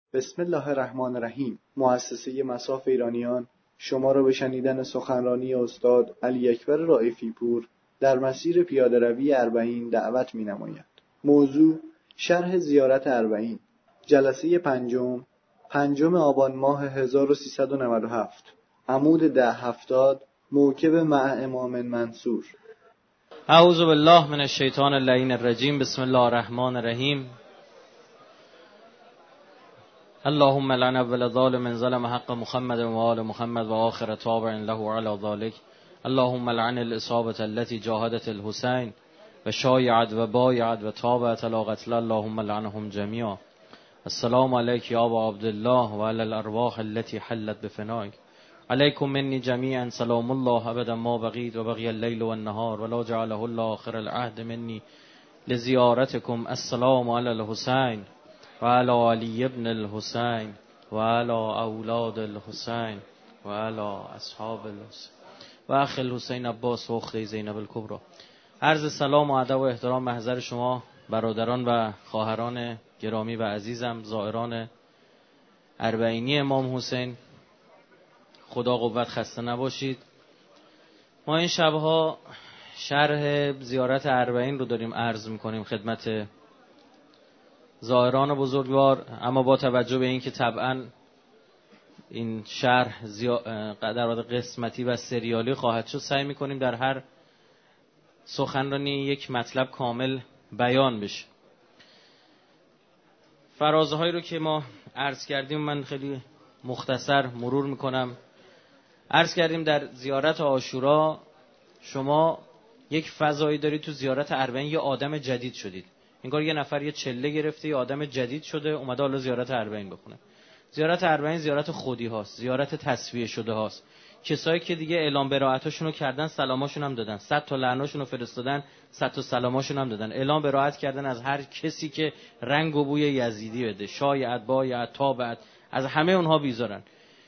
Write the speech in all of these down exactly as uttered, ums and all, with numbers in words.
بسم الله الرحمن الرحیم. مؤسسه مصاف ایرانیان شما را به شنیدن سخنرانی استاد علی اکبر رائفی پور در مسیر پیاده‌روی اربعین دعوت می‌نماید. موضوع شرح زیارت اربعین، جلسه پنجم، پنجم آبان ماه هزار و سیصد و نود و هفت، عمود ده هفتاد، موکب مع امام منصور. اعوذ بالله من الشیطان اللعین الرجیم. بسم الله الرحمن الرحیم. اللهم لعن اول ظالم ظلم حق محمد و آل محمد و آخر تابع له علی ذلك. اللهم لعن الاصابة التي جاهدت الحسین و شایعت و بایعت و تابعت علی قتل. اللهم لعنهم جميعا. السلام علیک یا ابا عبدالله و علی الارواح التي حلت بفنائک. علیکم منی جمیعا سلام الله ابدا ما بقیت و بقی اللیل و النهار ولا جعله الله آخر العهد منی لزیارتکم. السلام علی الحسین و علی علی ابن الحسین و علی اولاد الحسین و علی اصحاب الحسین و اخی الحسین عباس و اختی زینب الکبری. عرض سلام و ادب و احترام به حضر شما برادران و خواهران گرامی و عزیزم، زائران اربعینی امام حسین. خدا قوت، خسته نباشید. ما این شبها شرح زیارت اربعین رو داریم عرض میکنیم خدمت زائران بزرگوار، اما با توجه به این که طبعا این شرح زیا... در واقع قسمتی و سریالی خواهد شد، سعی میکنیم در هر سخنرانی یک مطلب کامل بیان بشه. فرازهایی رو که ما عرض کردیم من خیلی مختصر مرور میکنم. عرض کردیم در زیارت عاشورا شما یک فضایی دارید، تو زیارت اربعین یه آدم جدید شدید. انگار یه نفر یه چله گرفته، یه آدم جدید شده اومده حالا زیارت اربعین بخونه. زیارت اربعین زیارت خودی هاست، زیارت تصفیه شده هاست. کسایی که دیگه اعلام براءتشون رو کردن، سلاماشون هم دادن، صد تا لعناشون رو فرستادن، صد تا سلاماشون هم دادن، اعلام براءت کردن از هر کسی که رنگ و بوی یزیدی بده، شایعت بایعت تابعت، از همه اونها بیزارن.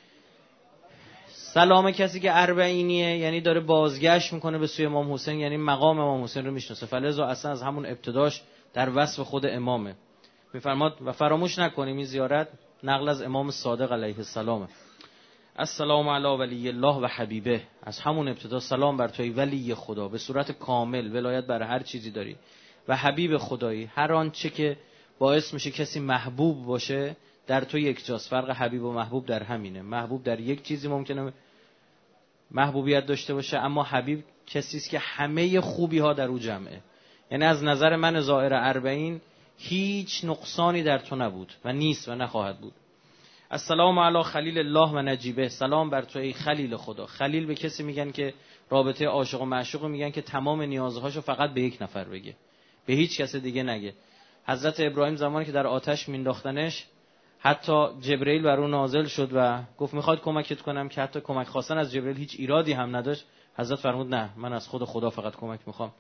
سلام کسی که اربعینیه یعنی داره بازگشت میکنه به سوی امام حسین، یعنی مقام امام حسین رو میشناسه. فلذا اصلا از همون ابتداش در وصف خود امامه. میفرماد و فراموش نکنیم این زیارت نقل از امام صادق علیه السلامه. السلام علی ولی الله و حبیبه. از همون ابتدا سلام بر توی ولی خدا، به صورت کامل ولایت بر هر چیزی داری و حبیب خدایی. هر آنچه که باعث میشه کسی محبوب باشه در تو یک جاست. فرق حبیب و محبوب در همینه. محبوب در یک چیزی ممکنه محبوبیت داشته باشه، اما حبیب کسی است که همه خوبی ها در او جمعه. یعنی از نظر من زائر اربعین هیچ نقصانی در تو نبود و نیست و نخواهد بود. السلام علی خلیل الله و نجیبه. سلام بر تو ای خلیل خدا. خلیل به کسی میگن که رابطه عاشق و معشوق میگن که تمام نیازهاشو فقط به یک نفر بگه، به هیچ کس دیگه نگه. حضرت ابراهیم زمانی که در آتش مینداختنش، حتی جبرئیل بر اون نازل شد و گفت میخواد کمکت کنم، که حتی کمک خواستن از جبرئیل هیچ ایرادی هم نداشت. حضرت فرمود نه، من از خود خدا فقط کمک میخوام.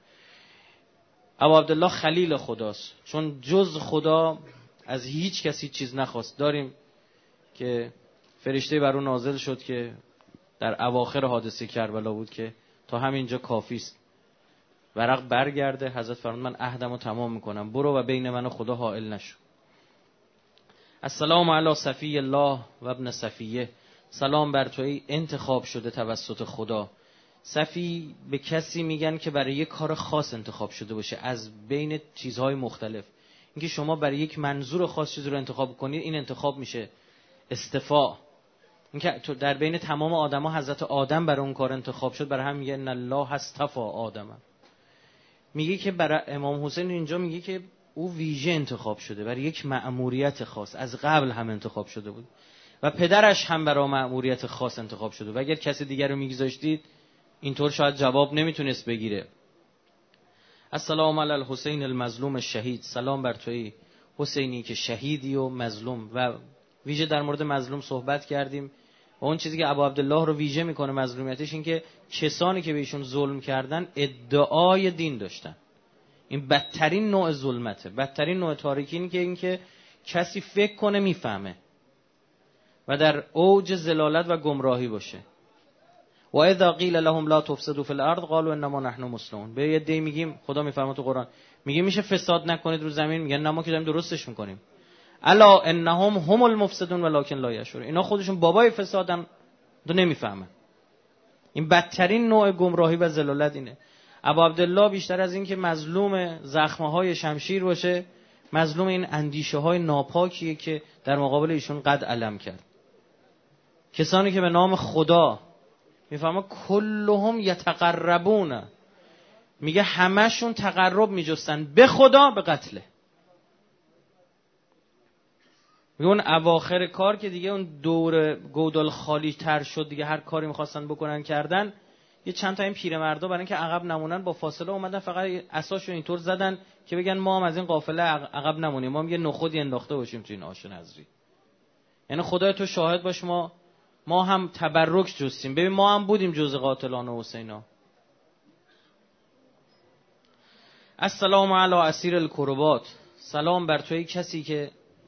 ابو عبدالله خلیل خداست، چون جز خدا از هیچ کسی چیز نخواست. داریم که فرشته بر اون نازل شد که در اواخر حادثه کربلا بود که تا همینجا کافی است، ورق برگرده. حضرت فرمود من عهدمو تمام میکنم، برو و بین من و خدا حائل نشو. السلام علی صفی الله و ابن صفیه. سلام بر توی انتخاب شده توسط خدا. صفی به کسی میگن که برای یک کار خاص انتخاب شده باشه از بین چیزهای مختلف. اینکه شما برای یک منظور خاص چیزی رو انتخاب کنید، این انتخاب میشه استفاء. اینکه تو در بین تمام آدما حضرت آدم برای اون کار انتخاب شد، برای هم میگه ان الله اصطفى آدم. میگه که برای امام حسین اینجا میگه که او ویژه انتخاب شده برای یک مأموریت خاص، از قبل هم انتخاب شده بود و پدرش هم برای مأموریت خاص انتخاب شده و اگر کسی دیگر رو میگذاشتید اینطور شاید جواب نمیتونست بگیره. السلام علی الحسین المظلوم الشهید. سلام بر توی حسینی که شهیدی و مظلوم. و ویژه در مورد مظلوم صحبت کردیم و اون چیزی که ابو عبدالله رو ویژه میکنه مظلومیتش این که کسانی که به ایشون ظلم کردن ادعای دین داشتن. این بدترین نوع ظلمته، بدترین نوع تاریکی. این که این که کسی فکر کنه میفهمه و در اوج ضلالت و گمراهی باشه. و اذا قیل لهم لا تفسدوا فی الارض قالوا انما نحن مصلحون. به یه دی میگیم، خدا میفرماد تو قرآن میگه میشه فساد نکنید رو زمین، میگن نه ما که داریم درستش میکنیم. الا انهم هم المفسدون ولکن لا یشعرون. اینا خودشون بابای فسادن، تو نمیفهمن. این بدترین نوع گمراهی و ضلالت اینه. ابا عبدالله بیشتر از این که مظلوم زخمهای شمشیر باشه، مظلوم این اندیشه های ناپاکیه که در مقابل ایشون قد علم کرد. کسانی که به نام خدا میفهمه کلهم یتقربون، میگه همشون تقرب میجستن به خدا به قتله. میگه اون اواخر کار که دیگه اون دور گودال خالی تر شد، دیگه هر کاری میخواستن بکنن کردن، یه چند تا این پیرمردا برای اینکه عقب نمونن با فاصله اومدن فقط اساشو اینطور زدن که بگن ما هم از این قافله عقب نمونیم، ما هم یه نخودی انداخته باشیم تو این آش نظری. یعنی خدای تو شاهد باش، ما ما هم تبرک جستیم، ببین ما هم بودیم جزء قاتلان حسینا. السلام علی اسیر الکربات، سلام بر توی کسی که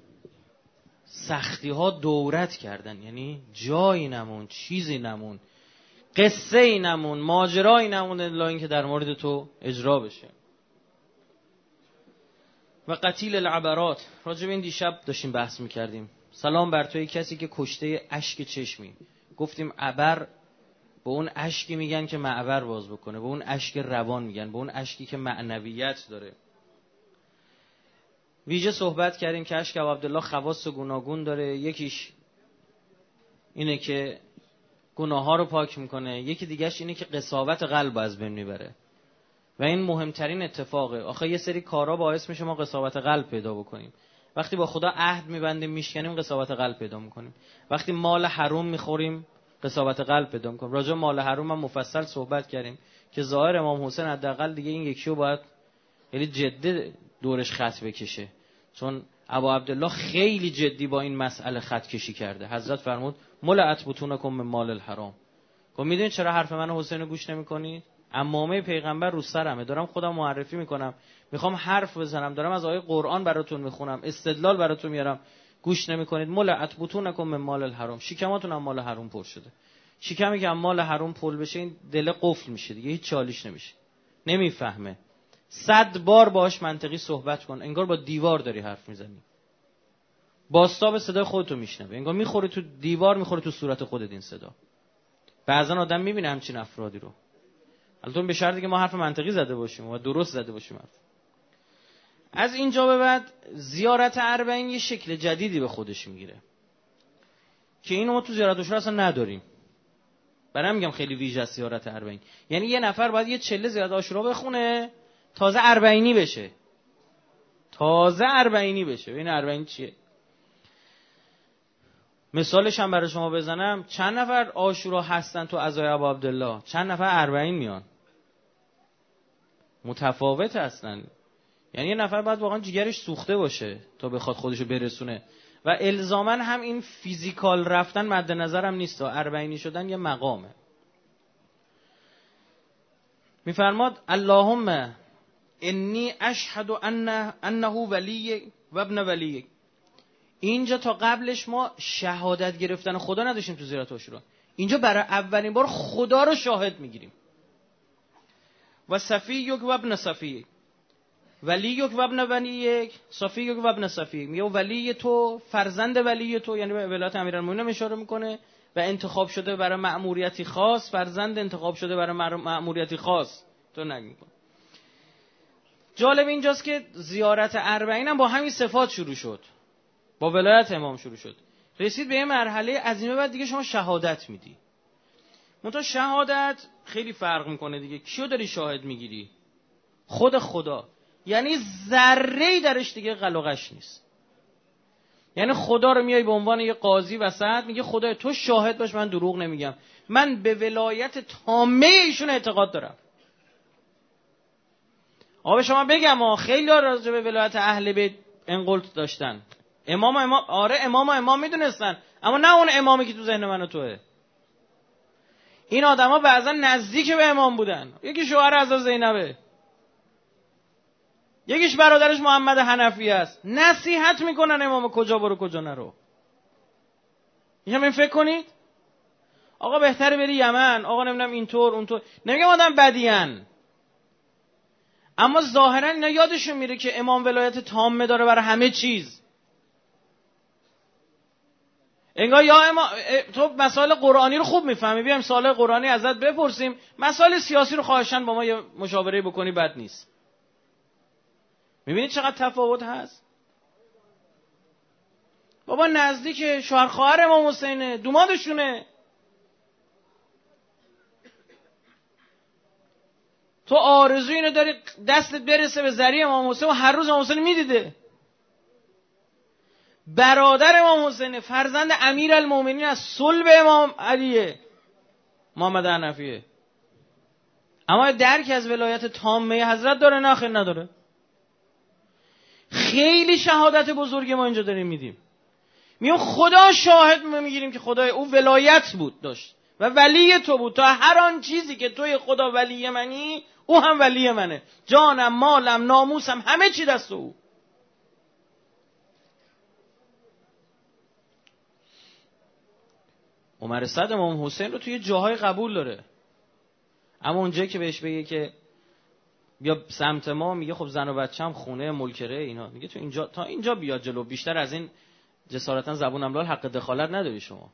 سختی ها دورت کردن، یعنی جایی نمون، چیزی نمون، قصه ای نمون، ماجرایی نمون الا این که در مورد تو اجرا بشه. و قتیل العبرات، راجب این دیشب داشتیم بحث میکردیم. سلام بر توی کسی که کشته اشک چشمی. گفتیم عبر به اون اشکی میگن که معبر باز بکنه، به اون اشک روان میگن، به اون اشکی که معنویت داره. ویژه صحبت کردیم که اشک ابو عبدالله خواص گوناگون داره. یکیش اینه که گناه ها رو پاک میکنه، یکی دیگهش اینه که قساوت قلب از بین میبره و این مهمترین اتفاقه. آخه یه سری کارا باعث میشه ما قساوت قلب پیدا بکنیم. وقتی با خدا عهد میبندیم میشکنیم قساوت قلب پیدا میکنیم. وقتی مال حرام میخوریم قساوت قلب پیدا میکنیم. راجع به مال حرام هم مفصل صحبت کردیم که ظاهر امام حسین حداقل دیگه این یکیو باید خیلی جدی دورش خط بکشه، چون ابو عبدالله خیلی جدی با این مسئله خط کشی کرده. حضرت فرمود ملأت بطونکم من مال الحرام. گفت میدونید چرا حرف من حسین گوش نمیکنید؟ عمامه پیغمبر رو سرمه، دارم خودم معرفی میکنم، میخوام حرف بزنم، دارم از آیه قرآن براتون میخونم، استدلال براتون میارم، گوش نمیکنید. ملأت بطونکم من مال الحرام، شکماتون هم مال حرام پر شده. شکمی که هم مال حرام پر بشه این دل قفل میشه دیگه، هیچ چالیش نمیشه، نمیفهمه. صد بار باهاش منطقی صحبت کن، انگار با دیوار داری حرف میزنی. بازتاب صدای خودتو میشنوه، انگار میخوره تو دیوار، میخوره تو صورت خودت این صدا. بعضن آدم میبینه همچین افرادی رو. البته به شرطی که ما حرف منطقی زده باشیم و درست زده باشیم حرف. از اینجا به بعد زیارت اربعین یه شکل جدیدی به خودش میگیره که اینو ما تو زیارت عاشورا اصلا نداریم. برای میگم خیلی ویژه است زیارت اربعین. یعنی یه نفر باید یه چله زیارت عاشورا بخونه تازه اربعینی بشه. تازه اربعینی بشه. ببین اربعین چیه؟ مثالش هم برای شما بزنم، چند نفر عاشورا هستن تو عزای ابو عبدالله، چند نفر اربعین میان. متفاوت هستن. یعنی یه نفر باید واقعا جیگرش سوخته باشه تا بخواد خودشو برسونه و الزاماً هم این فیزیکال رفتن مد نظرم نیست، اربعینی شدن یه مقامه. میفرماد اللهم انی اشهد ان انه ولی و ابن ولی. اینجا تا قبلش ما شهادت گرفتن خدا نداشتیم تو زیارت عاشورا. اینجا برای اولین بار خدا رو شاهد میگیریم. و صفیک و ابن صفیک، ولیک و ابن ولیک، صفیک و ابن صفیک. میگه ولی تو، فرزند ولی تو، یعنی به ولایت امیرالمومنین اشاره میکنه و انتخاب شده برای مأموریتی خاص، فرزند انتخاب شده برای مأموریتی خاص. تو نگی. جالب اینجاست که زیارت اربعین هم با همین صفات شروع شد، با ولایت امام شروع شد، رسید به یه مرحله از این بعد دیگه شما شهادت میدی. منتها شهادت خیلی فرق میکنه دیگه. کیو داری شاهد میگیری؟ خود خدا. یعنی ذره‌ای درش دیگه قلقش نیست. یعنی خدا رو میای به عنوان یه قاضی وسط میگه خدای تو شاهد باش من دروغ نمیگم، من به ولایت تامه ایشون اعتقاد دارم. آقا شما بگم ها خیلی راجع به ولایت اهل بیت انقلت داشتن. امام امام آره امام امام میدونستن، اما نه اون امامی که تو ذهن من و توئه. این آدما بعضا نزدیک به امام بودن. یکی شوهر حضرت زینبه، یکیش برادرش محمد حنفی است. نصیحت میکنن امام کجا برو کجا نرو. میگم این فکر کنید آقا بهتره بری یمن، آقا نمیدونم اینطور اونطور. نمیگم آدم بدیان، اما ظاهرا اینا یادشون میره که امام ولایت تامه داره برای همه چیز. انگار یا اما تو مسائل قرآنی رو خوب میفهمی، بیایم سوال قرآنی ازت بپرسیم، مسائل سیاسی رو خواهشاً با ما یه مشاوره بکنی بد نیست. میبینید چقدر تفاوت هست؟ بابا نزدیک شوهر خواهر امام حسینه، دومادشونه. تو آرزو اینو داری دستت برسه به ذریع امام حسین و هر روز امام حسین میدیده. برادر امام حسین، فرزند امیرالمومنین از صلب امام علیه، محمد حنفیه. اما درک از ولایت تامه حضرت داره؟ نه خیر نداره. خیلی شهادت بزرگی ما اینجا داریم میدیم. میگم خدا شاهد، ما میگیریم که خدای او ولایت بود داشت و ولی تو بود. تا هر آن چیزی که توی خدا ولی منی، او هم ولی منه. جانم، مالم، ناموسم، همه چی دست او. عمر صد امام حسین رو توی جاهای قبول داره، اما اونجایی که بهش بگه که بیا سمت ما، میگه خب زن و بچه‌م خونه ملکره اینا، میگه تو اینجا تا اینجا بیا جلو، بیشتر از این جسارتا زبونم لال حق دخالت نداری شما.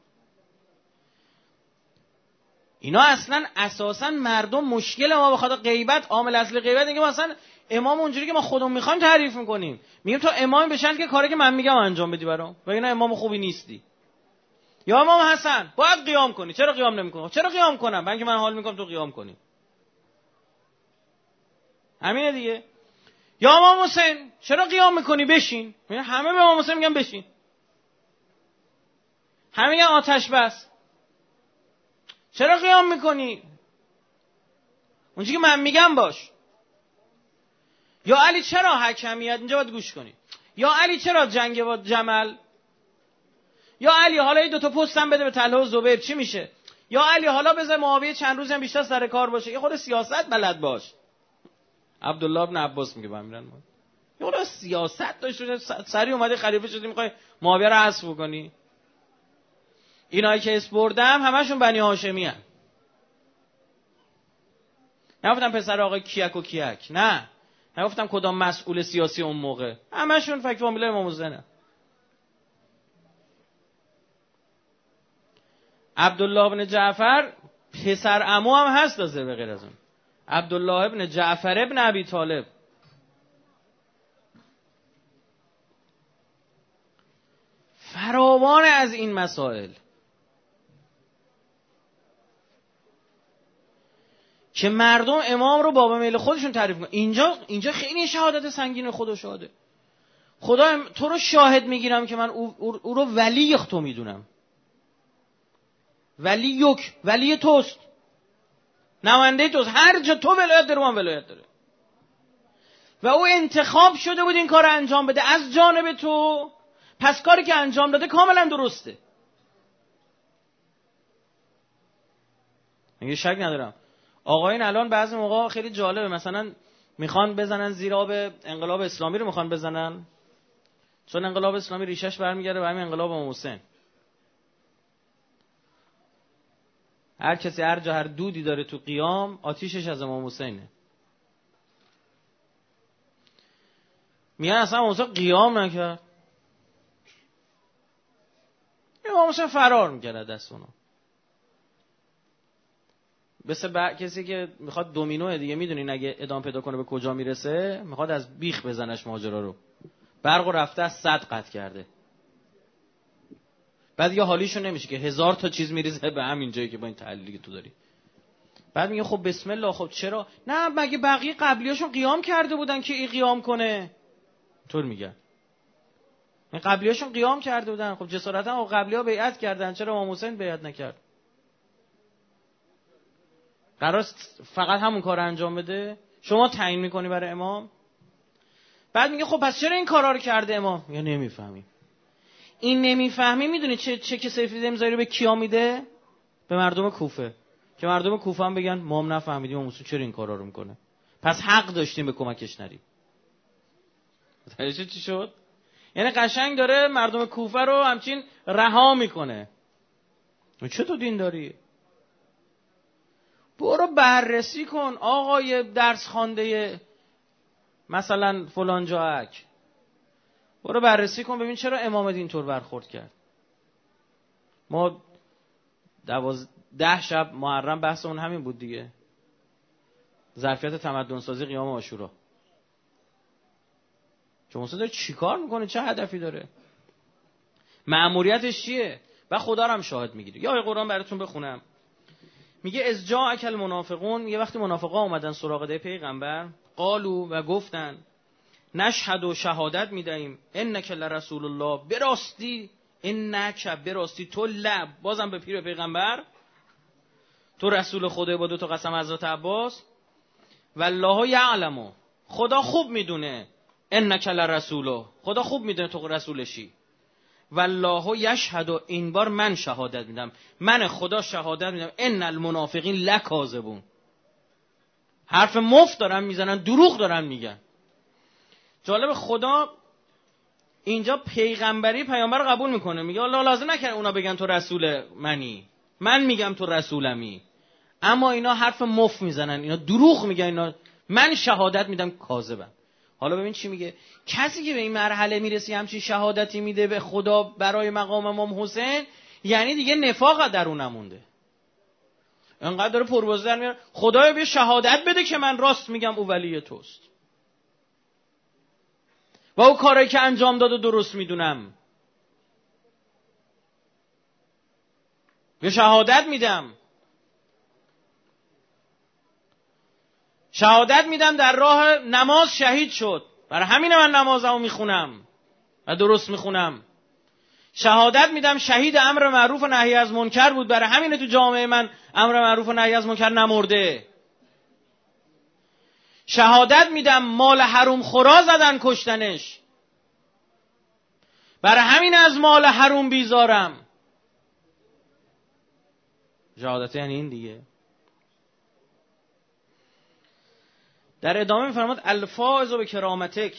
اینا اصلا اساسا مردم مشکل ما بخاطر غیبت، عامل اصلی غیبت اینه که مثلا امام اونجوری که ما خودمون میخوایم تعریف میکنیم، میگیم تو امام بشن که کاری که من میگم انجام بدی برام، و اینا امام خوبی نیستی. یا امام حسن باید قیام کنی، چرا قیام نمیکنی؟ چرا قیام کنم؟ من که من حال میکنم تو قیام کنی. همینه دیگه. یا امام حسین چرا قیام میکنی؟ بشین. همه به امام حسین میگن بشین. همه میگن آتش بس. چرا قیام میکنی؟ اونجایی که من میگم باش. یا علی چرا حکمیت؟ اینجا باید گوش کنی. یا علی چرا جنگ با جمل؟ یا علی حالا این دو تا پستم بده به طلحه و زبیر، چی میشه؟ یا علی حالا بذار معاویه چند روزی هم بیشتر سر کار باشه، یه خود سیاست بلد باش. عبدالله ابن عباس میگه با میرن ما یه خود سیاست داشت، سری اومده خلیفه شدی میخوای معاویه رو حذف کنی. اینایی که اسپردم همشون بنی هاشمی ان. نگفتم پسر آقای کیک و کیک، نه نگفتم کدام مسئول سیاسی اون موقع، همشون فک فامیل امام حسینه. عبدالله ابن جعفر پسر عمو هم هست دازه به غیر از اون، عبدالله ابن جعفر ابن ابی طالب. فراوان از این مسائل که مردم امام رو بابا میل خودشون تعریف کنن. اینجا اینجا خیلی شهادت سنگین خدا شاهده. خدا تو رو شاهد میگیرم که من او, او, او رو ولی تو میدونم. ولی یک ولی توست، نماینده توست، هر جا تو ولایت داره من ولایت داره و او انتخاب شده بود این کار رو انجام بده از جانب تو، پس کاری که انجام داده کاملا درسته. میگه شک ندارم. آقایون الان بعضی موقع خیلی جالبه، مثلا میخوان بزنن زیر آب انقلاب اسلامی رو میخوان بزنن، چون انقلاب اسلامی ریشش برمیگرده به همین انقلاب امام حسین. هر کسی هر جا هر دودی داره تو قیام، آتیشش از امام حسینه. میگن اصلا امام حسین قیام نکرد، امام حسین فرار میکرد دست اونا. مثل با... کسی که میخواد دومینوه دیگه، میدونین اگه ادامه پیدا کنه به کجا میرسه؟ میخواد از بیخ بزنش ماجرا رو. برق و رفته از صد قطع کرده، بعد یه حالیشون نمیشه که هزار تا چیز میریزه به همین جایی که با این تحلیلی که تو داری. بعد میگه خب بسم الله، خب چرا؟ نه مگه بقیه قبلیاشون قیام کرده بودن که این قیام کنه؟ طور میگن این قبلیاشون قیام کرده بودن، خب جسارتا قبلی‌ها بیعت کردن، چرا امام حسین بیعت نکرد؟ قرار فقط همون کار انجام بده؟ شما تعیین میکنی برای امام؟ بعد میگه خب پس چرا این کارا رو کرده امام؟ یا نمیفهمی. این نمیفهمی میدونی چه چه که سفید امضایی رو به کیا میده؟ به مردم کوفه، که مردم کوفه هم بگن ما هم نفهمیدیم امام حسین چرا این کارا رو میکنه، پس حق داشتیم به کمکش نریم. متوجه چی شد؟ یعنی قشنگ داره مردم کوفه رو همچین رها میکنه. چه تو دین داری؟ برو بررسی کن آقای درس خوانده مثلا فلان جاک، برو بررسی کن ببین چرا امام اینطور برخورد کرد. ما دوازده ده شب محرم بحثمون همین بود دیگه، ظرفیت تمدن سازی قیام عاشورا. چون اصلا داره چی کار میکنه، چه هدفی داره، مأموریتش چیه؟ و خدا رو هم شاهد میگیره. یا قرآن براتون بخونم، میگه از جاءک المنافقون، میگه وقتی منافقا اومدن سراغ ده پیغمبر، قالو و گفتن نشهد و شهادت میدهیم انک لرسول الله، براستی انک، براستی تو، لب بازم به پیر پیغمبر، تو رسول خدای، با دو تا قسم حضرت عباس، والله یعلم، خدا خوب میدونه، انک لرسوله، خدا خوب میدونه تو رسولشی، والله یشهد، و این بار من شهادت میدم، من خدا شهادت میدم، ان المنافقین لکاذبون، حرف مفت دارن میزنن، دروغ دارن میگن. جالب، خدا اینجا پیغمبری پیامبر قبول میکنه، میگه الله لازم نکنه اونا بگن تو رسول منی، من میگم تو رسولمی، اما اینا حرف مفت میزنن، اینا دروغ میگن، اینا من شهادت میدم کاذبن. حالا ببین چی میگه، کسی که به این مرحله میرسی همچین شهادتی میده به خدا برای مقام امام حسین، یعنی دیگه نفاق در اون نمونده، انقدر داره پرواز در میاره خدایا بیا شهادت بده که من راست میگم او ولی توست و او کاری که انجام داد و درست میدونم، بیا شهادت میدم، شهادت میدم در راه نماز شهید شد، برای همین من نمازمو میخونم و درست میخونم. شهادت میدم شهید امر معروف و نهی از منکر بود، برای همین تو جامعه من امر معروف و نهی از منکر نمرده. شهادت میدم مال حروم خورا زدن کشتنش، برای همین از مال حروم بیزارم. شهادت یعنی این دیگه. در ادامه میفرماد الفائز به کرامتک،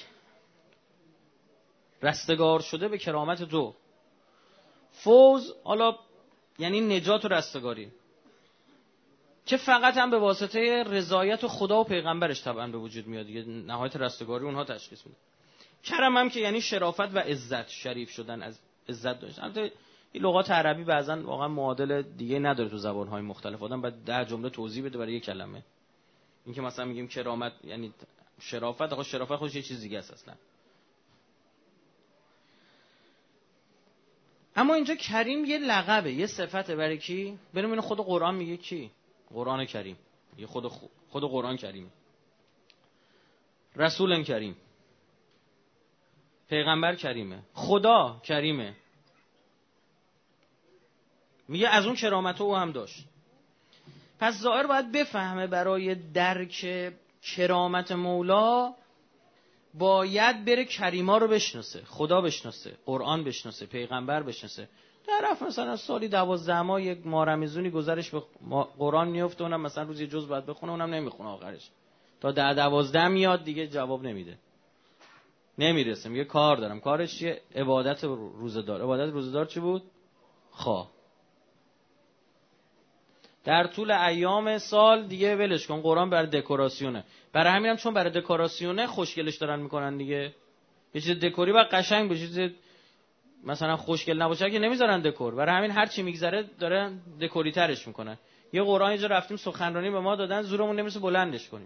رستگار شده به کرامت تو. فوز حالا یعنی نجات و رستگاری، که فقط هم به واسطه رضایت خدا و پیغمبرش طبعا به وجود میاد دیگه، نهایت رستگاری اونها تشخیص میده. کرم هم که یعنی شرافت و عزت، شریف شدن، از عزت داشتن. البته این لغات عربی بعضا واقعا معادل دیگه نداره تو زبان‌های مختلف، آدم بعد ده جمله توضیح بده برای یک کلمه. این که مثلا میگیم کرامت یعنی شرافت، آخه شرافت خودش یه چیز دیگه است اصلا. اما اینجا کریم یه لقبه، یه صفته برای کی؟ بریم اینو خود قرآن میگه کی؟ قرآن کریم. یه خود خود قرآن کریم. رسول کریم. پیغمبر کریمه. خدا کریمه. میگه از اون کرامت او هم داشت. پس ظاهر باید بفهمه برای درک کرامت مولا باید بره کریما رو بشناسه، خدا بشناسه، قرآن بشناسه، پیغمبر بشناسه. طرف مثلا سالی دوازده ماه یک مارمیزونی گذرش به قرآن میفته، اونم مثلا روزی جز باید بخونه، اونم نمیخونه، آخرش تا ده دوازده میاد دیگه جواب نمیده، نمیرسه، میگه کار دارم. کارش چیه؟ عبادت روزدار. عبادت روزدار چی بود؟ خواه. در طول ایام سال دیگه ولش کن، قرآن برای دکوراسیونه. برای همینم چون برای دکوراسیونه خوشگلش دارن میکنن دیگه. یه چیز دکوری باید قشنگ باشه، چیز مثلا خوشگل نباشه که نمیذارن دکور. برای همین هر چی میگذره داره دکوری ترش میکنن. یه قرآن اینجا رفتیم سخنرانی به ما دادن، زورمون نمیرسه بلندش کنیم،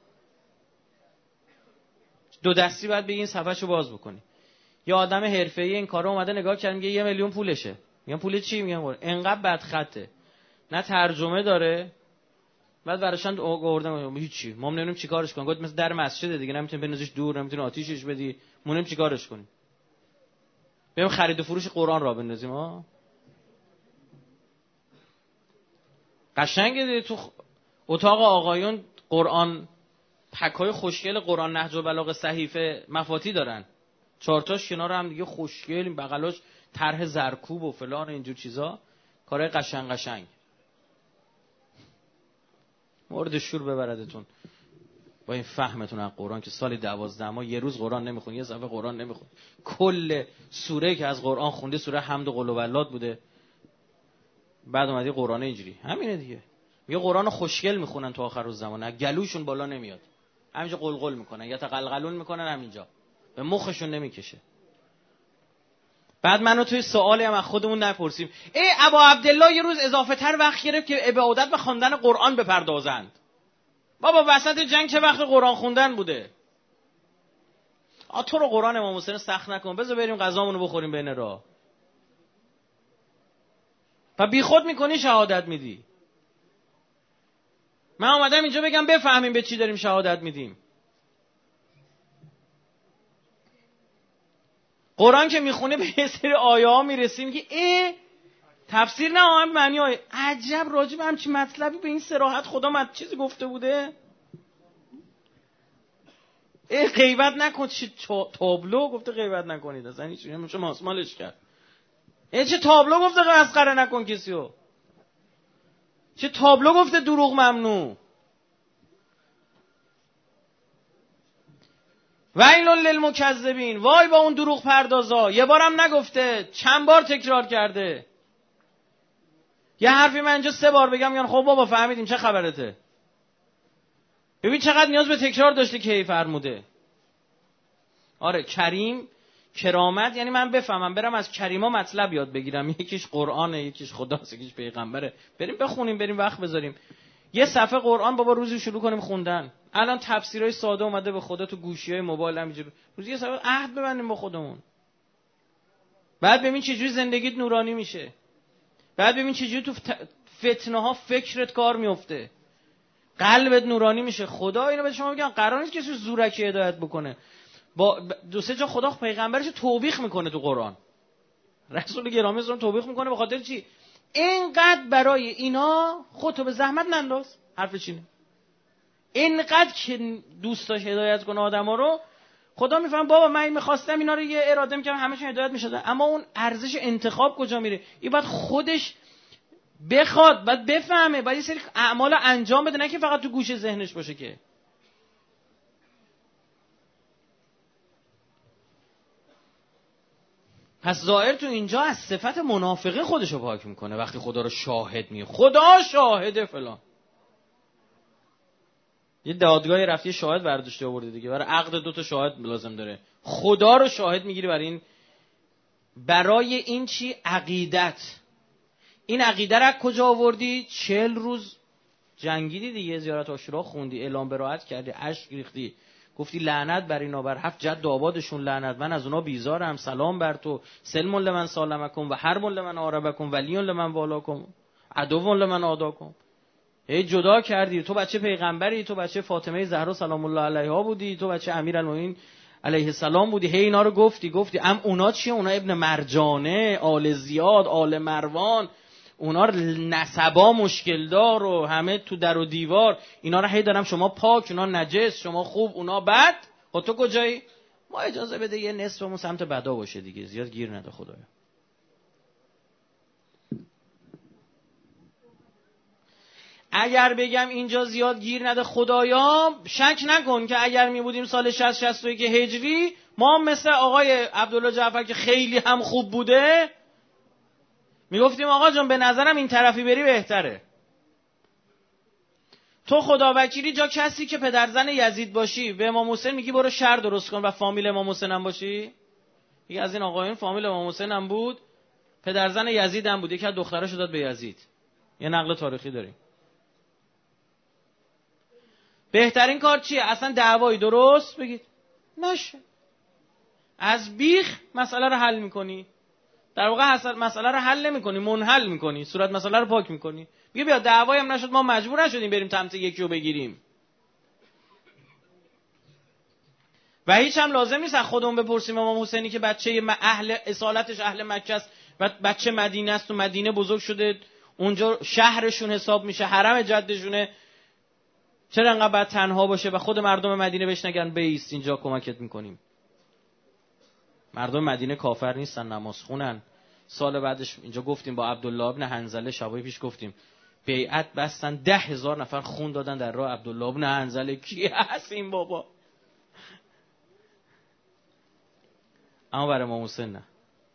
دو دستی باید بگین صفحه‌شو باز بکنی. یه آدم حرفه‌ای این کارو اومده نگاه کرد، میگه یه میلیون پولشه. میگم پول چی؟ میگم انقدر بد خطه، نه ترجمه داره، بعد براشون آوردم هیچی، ما نمیدونیم چیکارش کنیم. گفت مثل در مسجد دیگه، نمیتونیم بنازیش دور، نمیتونیم آتیشش بدی، ما نمیدونیم چیکارش کنیم. بریم خرید و فروش قرآن را بندازیم. ها قشنگه تو اتاق آقایون قرآن، پکای خوشگل قرآن نهج البلاغه صحیفه مفاتی دارن، چهار تاش کنار هم دیگه خوشگل، بغلاش طرح زرکوب و فلان اینجور چیزا، کارهای قشنگ قشنگ. مورد شور ببردتون با این فهمتون از قرآن که سال دوازده ماه یه روز قرآن نمیخون، یه صفحه قرآن نمیخون، کل سوره که از قرآن خونده سوره حمد و قل هوالله بوده، بعد اومدی قرآن اینجوری. همینه دیگه، یه قرآن خوشگل میخونن تو آخر الزمان، گلوشون بالا نمیاد، همینجا قلقل میکنن یا تقلقلون میکنن، همینجا به مخشون نمیکشه. بعد منو توی سوالی هم از خودمون نپرسیم ای ابا عبدالله یه روز اضافه تر وقت گرفت که عبادت به خواندن قرآن بپردازند. بابا وسط جنگ چه وقت قرآن خوندن بوده؟ آ تو رو قرآن امام حسین سخت نکن، بذار بریم غذامونو بخوریم بین راه. و بی خود میکنی شهادت میدی. من اومدم اینجا بگم بفهمیم به چی داریم شهادت میدیم. قرآن که میخونه به یه سری آیه ها میرسیم که ای تفسیر نه هم معنی آیه عجب راجب همچین مطلبی به این صراحت خدا مت چیزی گفته بوده. ای غیبت نکن، چه تابلو گفته غیبت نکنید، اصلا هیچ نمیشه ماسمالش کرد. ای چه تابلو گفته مسخره نکن کسیو، چه تابلو گفته دروغ ممنوع. ویل للمکذبین، وای با اون دروغ پردازا. یه بارم نگفته، چند بار تکرار کرده. یه حرفی من اینجا سه بار بگم میگن خب بابا فهمیدیم چه خبرته. ببین چقدر نیاز به تکرار داشته که فرموده. آره کریم کرامت یعنی من بفهمم برم از کریما مطلب یاد بگیرم. یکیش قرآنه، یکیش خداست، یکیش پیغمبره. بریم بخونیم، بریم وقت بذاریم. یه صفحه قرآن بابا روزی شروع کنیم خوندن. الان تفسیرهای ساده اومده به خدا تو گوشی‌های موبایل همینجوری. روزی یه صفحه عهد ببندیم با خودمون. بعد ببین چه جوری زندگیت نورانی میشه. بعد ببین چه جوری تو فتنه ها فکرت کار میفته. قلبت نورانی میشه. خدا اینو به شما میگم قرار نیست کسی زورکی هدایت بکنه. با دو سه جا خدا پیغمبرش توبیخ میکنه تو قرآن. رسول گرامی اسلام توبیخ میکنه به خاطر چی؟ اینقدر برای اینا خودتو به زحمت ننداز. حرفش اینه. اینقدر که دوست داشت هدایت کنه آدما رو، خدا میفهم بابا من میخواستم اینا رو یه اراده میکردم همشون هدایت میشدن، اما اون ارزش انتخاب کجا میره؟ این باید خودش بخواد، باید بفهمه، باید یه سری اعمال انجام بده، نه که فقط تو گوشه ذهنش باشه. که پس ظاهر تو اینجا از صفت منافقه خودشو پاک میکنه وقتی خدا رو شاهد میگه. خدا شاهده فلان. یه دادگاهی رفتی شاهد برداشته آورده دیگه، برای عقد دو تا شاهد لازم داره. خدا رو شاهد میگیری برای این برای این چی؟ عقیدت. این عقیده رو کجا آوردی؟ چهل روز جنگیدی دیگه، زیارت عاشورا خوندی، اعلام براءت کردی، اشک ریختی، گفتی لعنت بر اینا، بر هفت جد آبادشون لعنت، من از اونا بیزارم، سلام بر تو، سلم لمن سالمکم و حرب لمن آربکم ولی لمن والاکم عدو لمن عاداکم. ای جدا کردی، تو بچه پیغمبری، تو بچه فاطمه زهرا سلام الله علیها بودی، تو بچه امیرالمومنین علیه السلام بودی، هی اینا رو گفتی گفتی ام اونا چیه؟ اونا ابن مرجانه، آل زیاد، آل مروان، اونا نسبا مشکل دار و همه تو در و دیوار، اینا رو هی دارم شما پاک، اونا نجس، شما خوب، اونا بد. خب تو کجایی؟ ما اجازه بده یه نصفمون سمت بدا باشه دیگه، زیاد گیر نده خدایا. اگر بگم اینجا زیاد گیر نده خدایا، شک نکن که اگر می بودیم سال شصت شصت و یک هجری، ما مثل آقای عبدالله جعفر که خیلی هم خوب بوده میگفتیم آقا جان به نظرم این طرفی بری بهتره. تو خدا وکیلی جا کسی که پدرزن یزید باشی به امام حسین میگی برو شهر درست کن و فامیل امام حسین هم باشی؟ یکی از این آقایون فامیل امام حسین هم بود، پدرزن یزید هم بود، یکی از دختراشو داد به یزید. یه نقل تاریخی داریم. بهترین کار چیه؟ اصلا دعوایی درست بگید نشه، از بیخ مسئله رو حل میکنی. در واقع مسئله رو حل نمی‌کنی، منحل می‌کنی، صورت مسئله رو پاک می‌کنی. میگه بیا دعوایی هم نشد، ما مجبور نشدیم بریم تمت یکی رو بگیریم. و هیچ هم لازم نیست از خودمون بپرسیم امام حسینی که بچه اهل اصالتش اهل مکه است و بچه مدینه است و مدینه بزرگ شده، اونجا شهرشون حساب میشه، حرم جدشونه، چرا انقدر باید تنها باشه و خود مردم مدینه بهش نگن بیست اینجا کمکت می‌کنیم؟ مردم مدینه کافر نیستن، نماز خونن. سال بعدش اینجا گفتیم با عبدالله ابن حنظله، شبای پیش گفتیم بیعت بستن، ده هزار نفر خون دادن در راه عبدالله ابن حنظله. کی هست این بابا؟ اما برای امام حسین نه.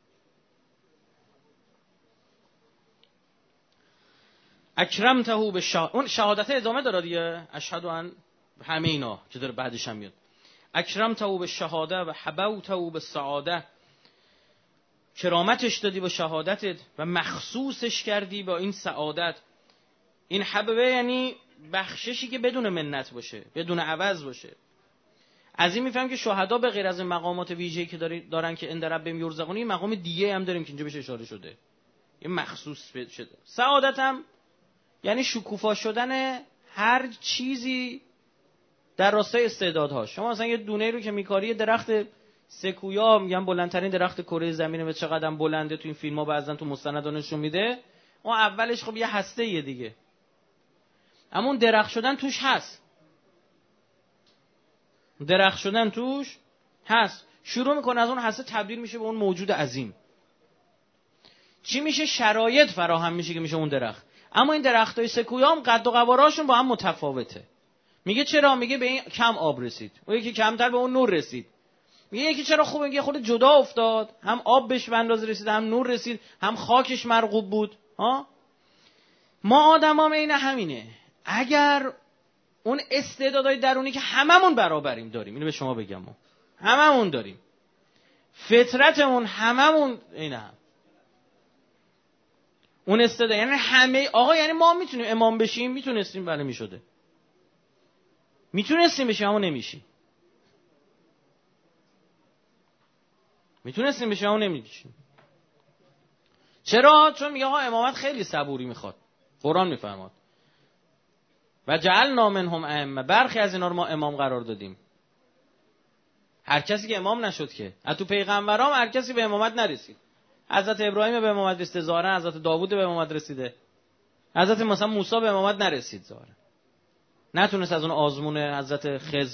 اکرمته به شهادت، اون شهادت ادامه داره دیگه، اشهد ان همه اینا که داره بعدش هم میاد. اکرمته به شهاده و حبوته به سعاده کرامتش دادی با شهادتت و مخصوصش کردی با این سعادت. این حببه یعنی بخششی که بدون منت باشه، بدون عوض باشه. از این میفهم که شهدا به غیر از مقامات ویژه‌ای که دارن که اند ربهم یرزقون، این مقام دیگه هم داریم که اینجا بهش اشاره شده، این مخصوص شده. سعادت هم یعنی شکوفا شدن هر چیزی در راستای استعدادها. شما مثلا یه دونه رو که میکاری، درخت سکویا میگن بلندترین درخت کره زمینه و چقدر بلنده، تو این فیلم‌ها بعضن تو مستندا نشون میده. اون اولش خب یه هسته یه دیگه، اما اون درخت شدن توش هست، درخت شدن توش هست. شروع میکنه از اون هسته تبدیل میشه به اون موجود عظیم. چی میشه؟ شرایط فراهم میشه که میشه اون درخت. اما این درختای سکویا هم قد و قوارهاشون با هم متفاوته. میگه چرا؟ میگه به این کم آب رسید، اون یکی کمتر به اون نور رسید. میگه یکی چرا خوبه؟ میگه خود جدا افتاد، هم آب بهش به اندازه رسید، هم نور رسید، هم خاکش مرغوب بود. ها ما آدما هم عین همینه. اگر اون استعدادهای درونی که هممون برابریم داریم، اینو به شما بگم، ما هممون داریم، فطرتمون هممون عین هم اون استعداد، یعنی همه آقا، یعنی ما میتونیم امام بشیم، میتونستیم، بله میشده، میتونستیم بشیم اما نمیشیم، میتونستیم بشیم اما نمیشیم. چرا؟ چون میگه آقا امامت خیلی صبوری میخواد. قرآن میفرماد و جعلنا منهم ائمه، برخی از اینا رو ما امام قرار دادیم. هر کسی که امام نشد که، از تو پیغمبرام هر کسی به امامت نرسید. حضرت ابراهیم به امامت رسیده ظاهرا، حضرت داوود به امامت رسیده، حضرت مثلا موسی به امامت نرسید ظاهرا، نتونست از اون آزمون حضرت خضر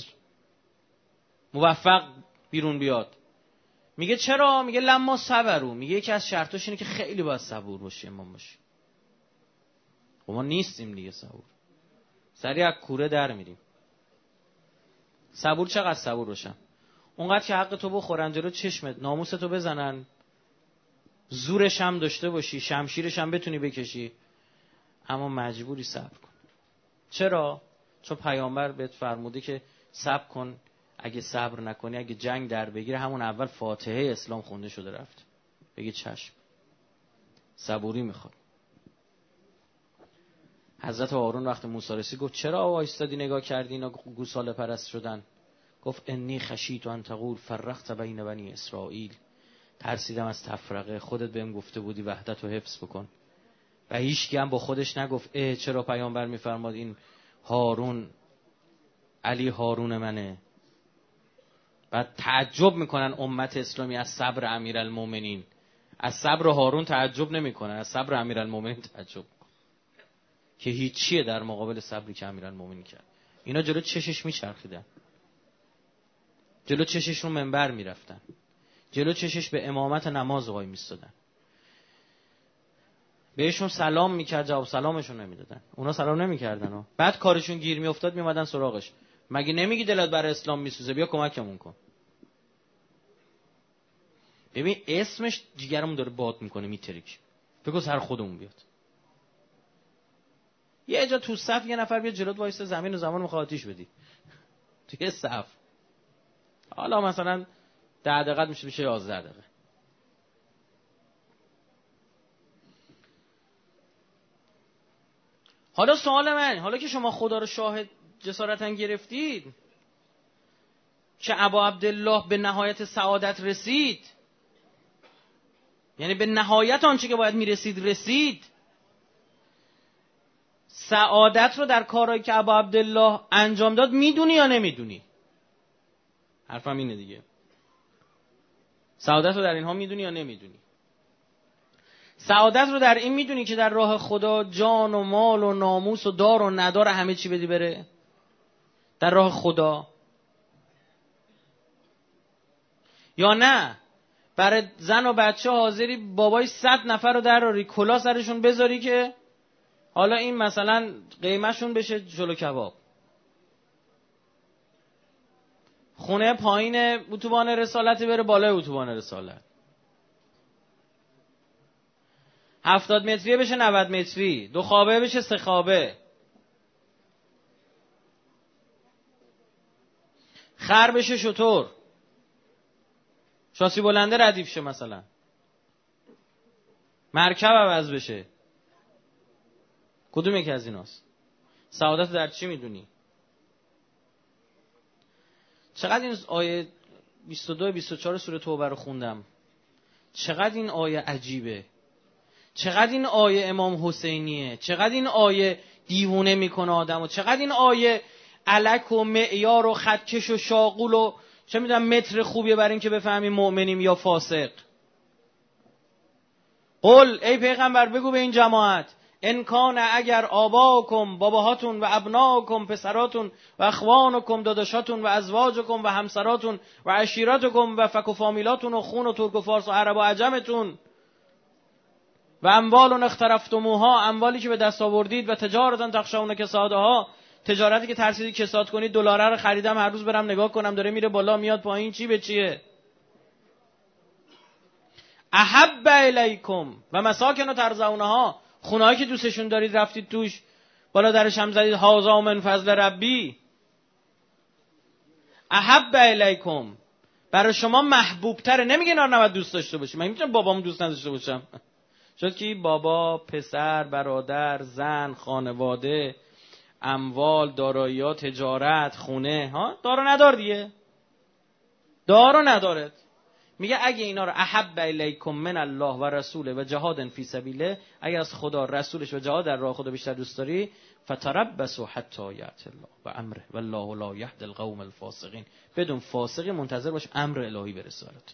موفق بیرون بیاد. میگه چرا؟ میگه لما صبروا، میگه یکی از شرطاش اینه که خیلی باید صبور باشی، امام باشی. خب ما نیستیم دیگه صبور، سریع از کوره در میریم. صبور چقدر صبور باشم؟ اونقدر که حق تو بخورن، جلو چشمت ناموس تو بزنن، زورش هم داشته باشی، شمشیرش هم بتونی بکشی، اما مجبوری صبر کن. چرا؟ چون پیامبر بهت فرموده که صبر کن، اگه صبر نکنی، اگه جنگ در بگیره، همون اول فاتحه اسلام خونده شده رفت. بگی چشم، صبوری میخواد. حضرت هارون وقت موسی رسید گفت چرا وایستادی نگاه کردی اینا گوساله پرست شدن؟ گفت انی خشیت ان تقول فرقت بین بنی اسرائیل، ترسیدم از تفرقه، خودت بهم گفته بودی وحدت رو حفظ بکن. و هیچ کی هم با خودش نگفت اه چرا پیامبر میفرماد این هارون علی هارون منه. بعد تعجب میکنن امت اسلامی از صبر امیرالمومنین، از صبر هارون تعجب نمیکنن، از صبر امیرالمومنین تعجب میکنن که هیچیه در مقابل صبری که امیرالمومنین کرد. اینا جلو چشش میچرخیدن، جلو چشش رو منبر میرفتن، جلو چشش به امامت نماز وای میستادن، بهشون سلام میکرد، جواب سلامشون نمیدادن، اونا سلام نمیکردن ها. بعد کارشون گیر میافتاد میومدن سراغش، مگه نمیگی دلت برای اسلام میسوزه، بیا کمکمون کن. ببین اسمش جیگرمون داره باد میکنه، میترک، بگو سر خودمون بیاد. یه جا تو صف یه نفر بیاد جلوت وایسه، زمین و زمان میخواد آتیش بدی توی صف، حالا مثلا ده دقیقه میشه میشه یازده دقیقه. حالا سوال من، حالا که شما خدا رو شاهد جسارتاً گرفتید که ابا عبدالله به نهایت سعادت رسید، یعنی به نهایت آنچه که باید میرسید رسید، سعادت رو در کارهایی که ابا عبدالله انجام داد میدونی یا نمیدونی؟ حرفم اینه دیگه، سعادت رو در اینها میدونی یا نمیدونی؟ سعادت رو در این میدونی که در راه خدا جان و مال و ناموس و دار و ندار همه چی بدی بره در راه خدا، یا نه برای زن و بچه حاضری بابای صد نفر رو دراری، کلا سرشون بذاری که حالا این مثلا قیمهشون بشه جلو کباب، خونه پایین اتوبان رسالت بره بالای اتوبان رسالت، هفتاد متریه بشه نود متری، دو خوابه بشه سه خوابه، خر بشه شتر، شاسی بلنده ردیف شه مثلا. مرکب عوض بشه. کدوم یکی از ایناست؟ سعادت در چی میدونی؟ چقدر این آیه بیست و دو بیست و چهار سوره توبه رو خوندم، چقدر این آیه عجیبه، چقدر این آیه امام حسینیه، چقدر این آیه دیوونه میکنه آدمو، چقدر این آیه الک و معیار و خطکش و شاغول و چه میدونم متر خوبیه برای این که بفهمیم مؤمنیم یا فاسق. قل ای پیغمبر بگو به این جماعت ان کان اگر آباکم باباهاتون و ابناکم پسراتون و اخوانکم داداشاتون و ازواجکم و همسراتون و عشیرتکم و فک و فامیلاتون و خون و ترک و فارس و عرب و عجمتون و اموال اخترفتموها، اموالی که به دست آوردید، و تجارتا تخشون کسادها، تجارتی که ترسیدید کساد کنید. دلار رو خریدم هر روز برم نگاه کنم داره میره بالا میاد پایین، چی به چیه. احب الیکم و مساکن ترضونها، خونه‌ای که دوستشون دارید رفتید توش بالا درش هم زدید هذا من فضل ربی. احب الیکم برای شما محبوب تره. نمیگه اینا رو نباید دوست داشته باشی. من میتونم بابامو دوست نداشته باشم؟ شد که بابا، پسر، برادر، زن، خانواده، اموال، دارایی‌ها، تجارت، خونه، ها دارو ندار دیگه، دارو ندارد. میگه اگه اینا رو احب الیکم من الله و رسوله و جهاد فی سبیله، اگر از خدا، رسولش و جهاد در راه خدا بیشتر دوست داری، فتربصوا حتی یأتی الله و امره والله لا یهدی القوم الفاسقین. بدون فاسقی منتظر باش امر الهی برسه برات.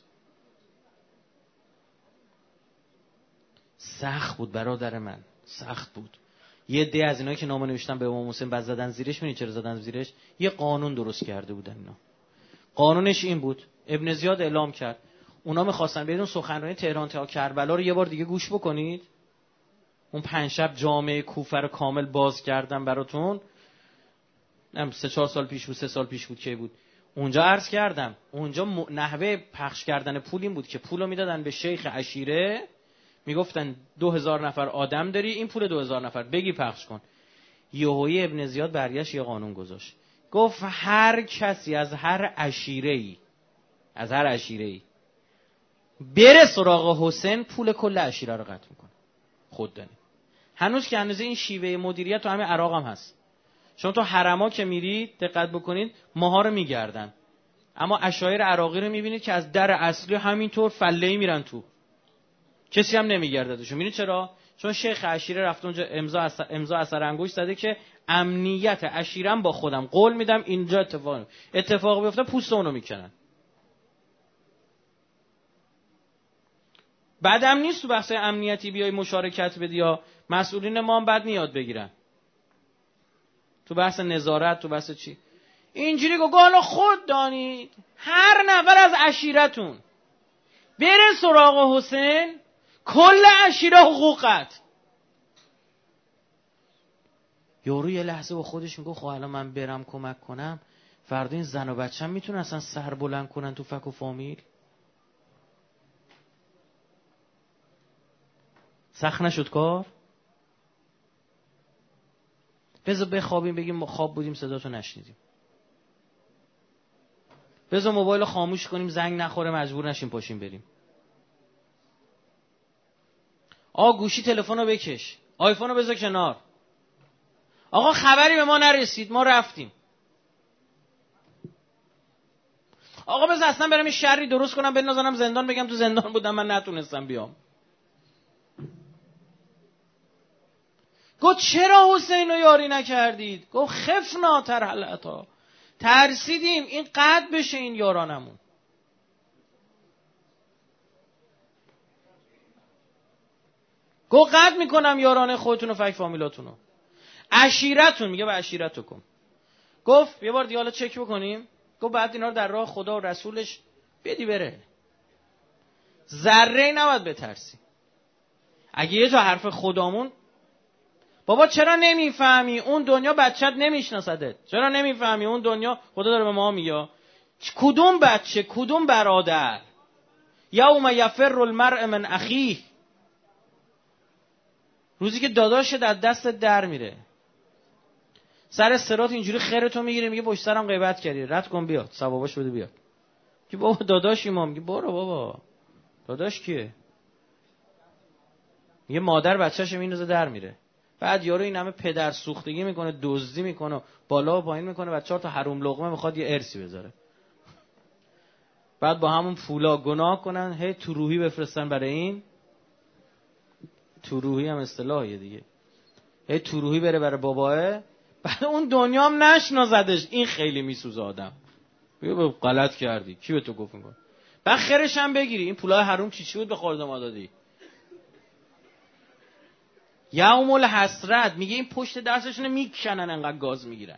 سخت بود برادر من، سخت بود. یه عده از اینا که نامه نوشتن به امام حسین بعد زدن زیرش. می‌دونی چرا زدن زیرش؟ یه قانون درست کرده بودن اینا. قانونش این بود، ابن زیاد اعلام کرد اونا می‌خواستن بدون سخنرانی تهران تا کربلا رو یه بار دیگه گوش بکنید. اون پنج شب جامعه کوفه رو کامل باز کردم براتون. نم سه چهار سال پیش بود، سه سال پیش بود که بود. اونجا عرض کردم اونجا نحوه پخش کردن پول این بود که پولو میدادن به شیخ عشیره، میگفتن دو هزار نفر آدم داری، این پول دو هزار نفر بگی پخش کن. یهویی ابن زیاد برگشت یه قانون گذاشت، گفت هر کسی از هر عشیره‌ای از هر عشیره‌ای بره سراغ حسین، پول کل عشیره رو قطع میکنه. خود دانی هنوز که هنوز این شیوه مدیریت تو همه عراق هم هست. شما تو حرما که میرید دقت بکنید ماها رو میگردن، اما عشایر عراقی رو میبینید که از در اصلی همینطور فله‌ای میرن تو، کسی هم نمیگرددشون. میبینید چرا؟ چون شیخ عشیره رفت اونجا امضا اثر امضا اثر انگشت زده که امنیت عشیرم با خودم، قول میدم اینجا اتفاق اتفاق بیفته پوست اونو میکنن. بعدم نیست تو بحث امنیتی بیای مشارکت بدی یا مسئولین ما هم بد نیاد بگیرن تو بحث نظارت، تو بحث چی اینجوری گو حالا خود دانید هر نفر از عشیرتون بره سراغ حسین، کل عشیره حقوقت. یارو یه لحظه با خودش میگه خب الان من برم کمک کنم، فردا این زن و بچه‌م میتونن اصلا سر بلند کنن تو فک و فامیل. سخت نشد کار؟ بذار بخوابیم بگیم ما خواب بودیم صداتو نشنیدیم. بذار موبایل خاموش کنیم زنگ نخوره مجبور نشیم پاشیم بریم. آقا گوشی تلفن رو بکش، آیفون رو بذار کنار. آقا خبری به ما نرسید ما رفتیم. آقا بذار اصلا برم شری درست کنم بنازنم زندان، بگم تو زندان بودم من نتونستم بیام. گفت چرا حسین رو یاری نکردید؟ گفت خفنا ترحلتا، ترسیدیم این قطع بشه این یارانمون. گفت قطع میکنم یارانه خودتون و فک فامیلاتون رو. عشیرتون میگه به عشیرتکم. گفت یه بار دیگه حالا چک بکنیم. گفت بعد اینا رو در راه خدا و رسولش بدی بره، ذره نباید بترسی. اگه یه جا حرف خدامون بابا چرا نمیفهمی اون دنیا بچت نمیشناسدت، چرا نمیفهمی اون دنیا خدا داره به ما میگه کدوم بچه کدوم برادر یوم یفر المرء من اخیه، روزی که داداش در دست در میره سر صراط اینجوری خیرتو میگیره میگه پشت سرم غیبت کردی رد کن بیاد ثوابش بده بیاد. که بابا داداشی ما، میگه برو بابا داداش کیه؟ یه مادر بچه‌ش میندازه در میره، بعد یارو این همه پدر سوختگی میکنه، دزدی میکنه، بالا و پایین میکنه، بعد چهار تا حروم لقمه میخواد یه ارثی بذاره، بعد با همون پولا گناه کنن، هی تو روحی بفرستن برای این. تو روحی هم اصطلاحیه دیگه، هی تو روحی بره برای باباه، بعد اون دنیا هم نشناسدش. این خیلی میسوزه آدم. بگو غلط کردی، کی به تو گفت میکنه؟ بعد خیرش هم بگیری این پولای حروم چی چی بود به خورد ما دادی. یوم الحسرت میگه این پشت دستشون میکنن، انقدر گاز میگیرن،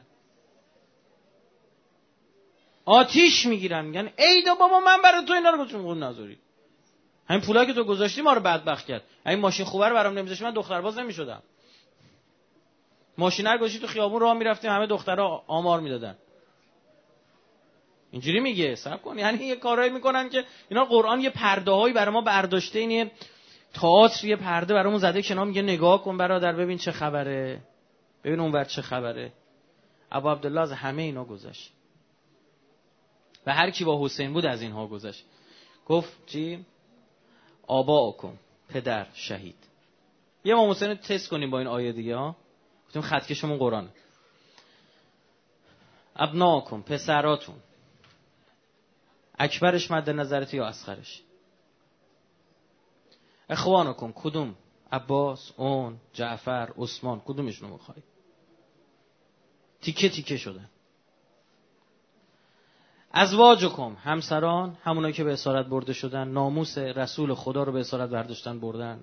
آتیش میگیرن، میگن ای دا بابا من برای تو اینا رو گذاشتم خود نذاری. همین پولایی که تو گذاشتی ما رو بدبخت کرد. همین ماشین خوبه رو برام نمیذاشتی من دخترباز نمیشدم. ماشینا رو گذاشتی تو خیابون راه میرفتیم همه دخترها آمار میدادن. اینجوری میگه صبر کن، یعنی یه کارایی میکنن که اینا قرآن یه پرده‌هایی برای ما برداشته، اینه تئاتر یه پرده برامون زده کنار، میگه نگاه کن برادر ببین چه خبره، ببین اونور چه خبره. ابو عبدالله از همه اینا گذشت و هر کی با حسین بود از اینها گذشت. گفت چی؟ آباءکم، پدر شهید. یه امام حسین رو تست کنیم با این آیه دیگه ها. گفتیم خطکشمون قرآنه. ابناکم، پسراتون، اکبرش مد نظرت یا اصغرش. اخوانکم، کدوم؟ عباس، اون، جعفر، عثمان، کدومشونو میخوای؟ تیکه تیکه شدن. ازواجکم، همسران، همونایی که به اسارت برده شدن، ناموس رسول خدا رو به اسارت برداشتن بردن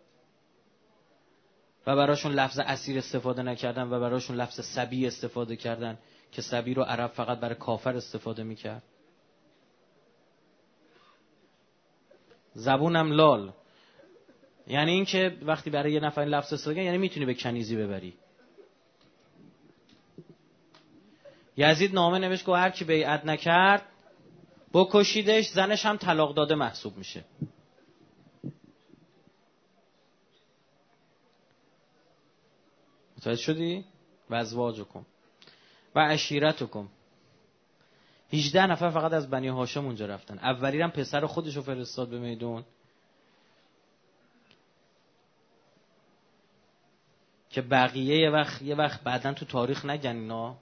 و براشون لفظ اسیر استفاده نکردن و براشون لفظ صبی استفاده کردن که صبی رو عرب فقط برای کافر استفاده میکرد. زبونم لال، یعنی این که وقتی برای یه نفر لفظ استفاده کنی یعنی میتونی به کنیزی ببری. یزید نامه نوشت که هر کی بیعت نکرد بکشیدش، زنش هم طلاق داده محسوب میشه. متوجه شدی؟ و ازواجکم و عشیرتکم. هجده نفر فقط از بنی هاشم اونجا رفتن. اولی هم پسر خودشو فرستاد به میدون که بقیه یه وقت یه وقت بعدن تو تاریخ نگن اینا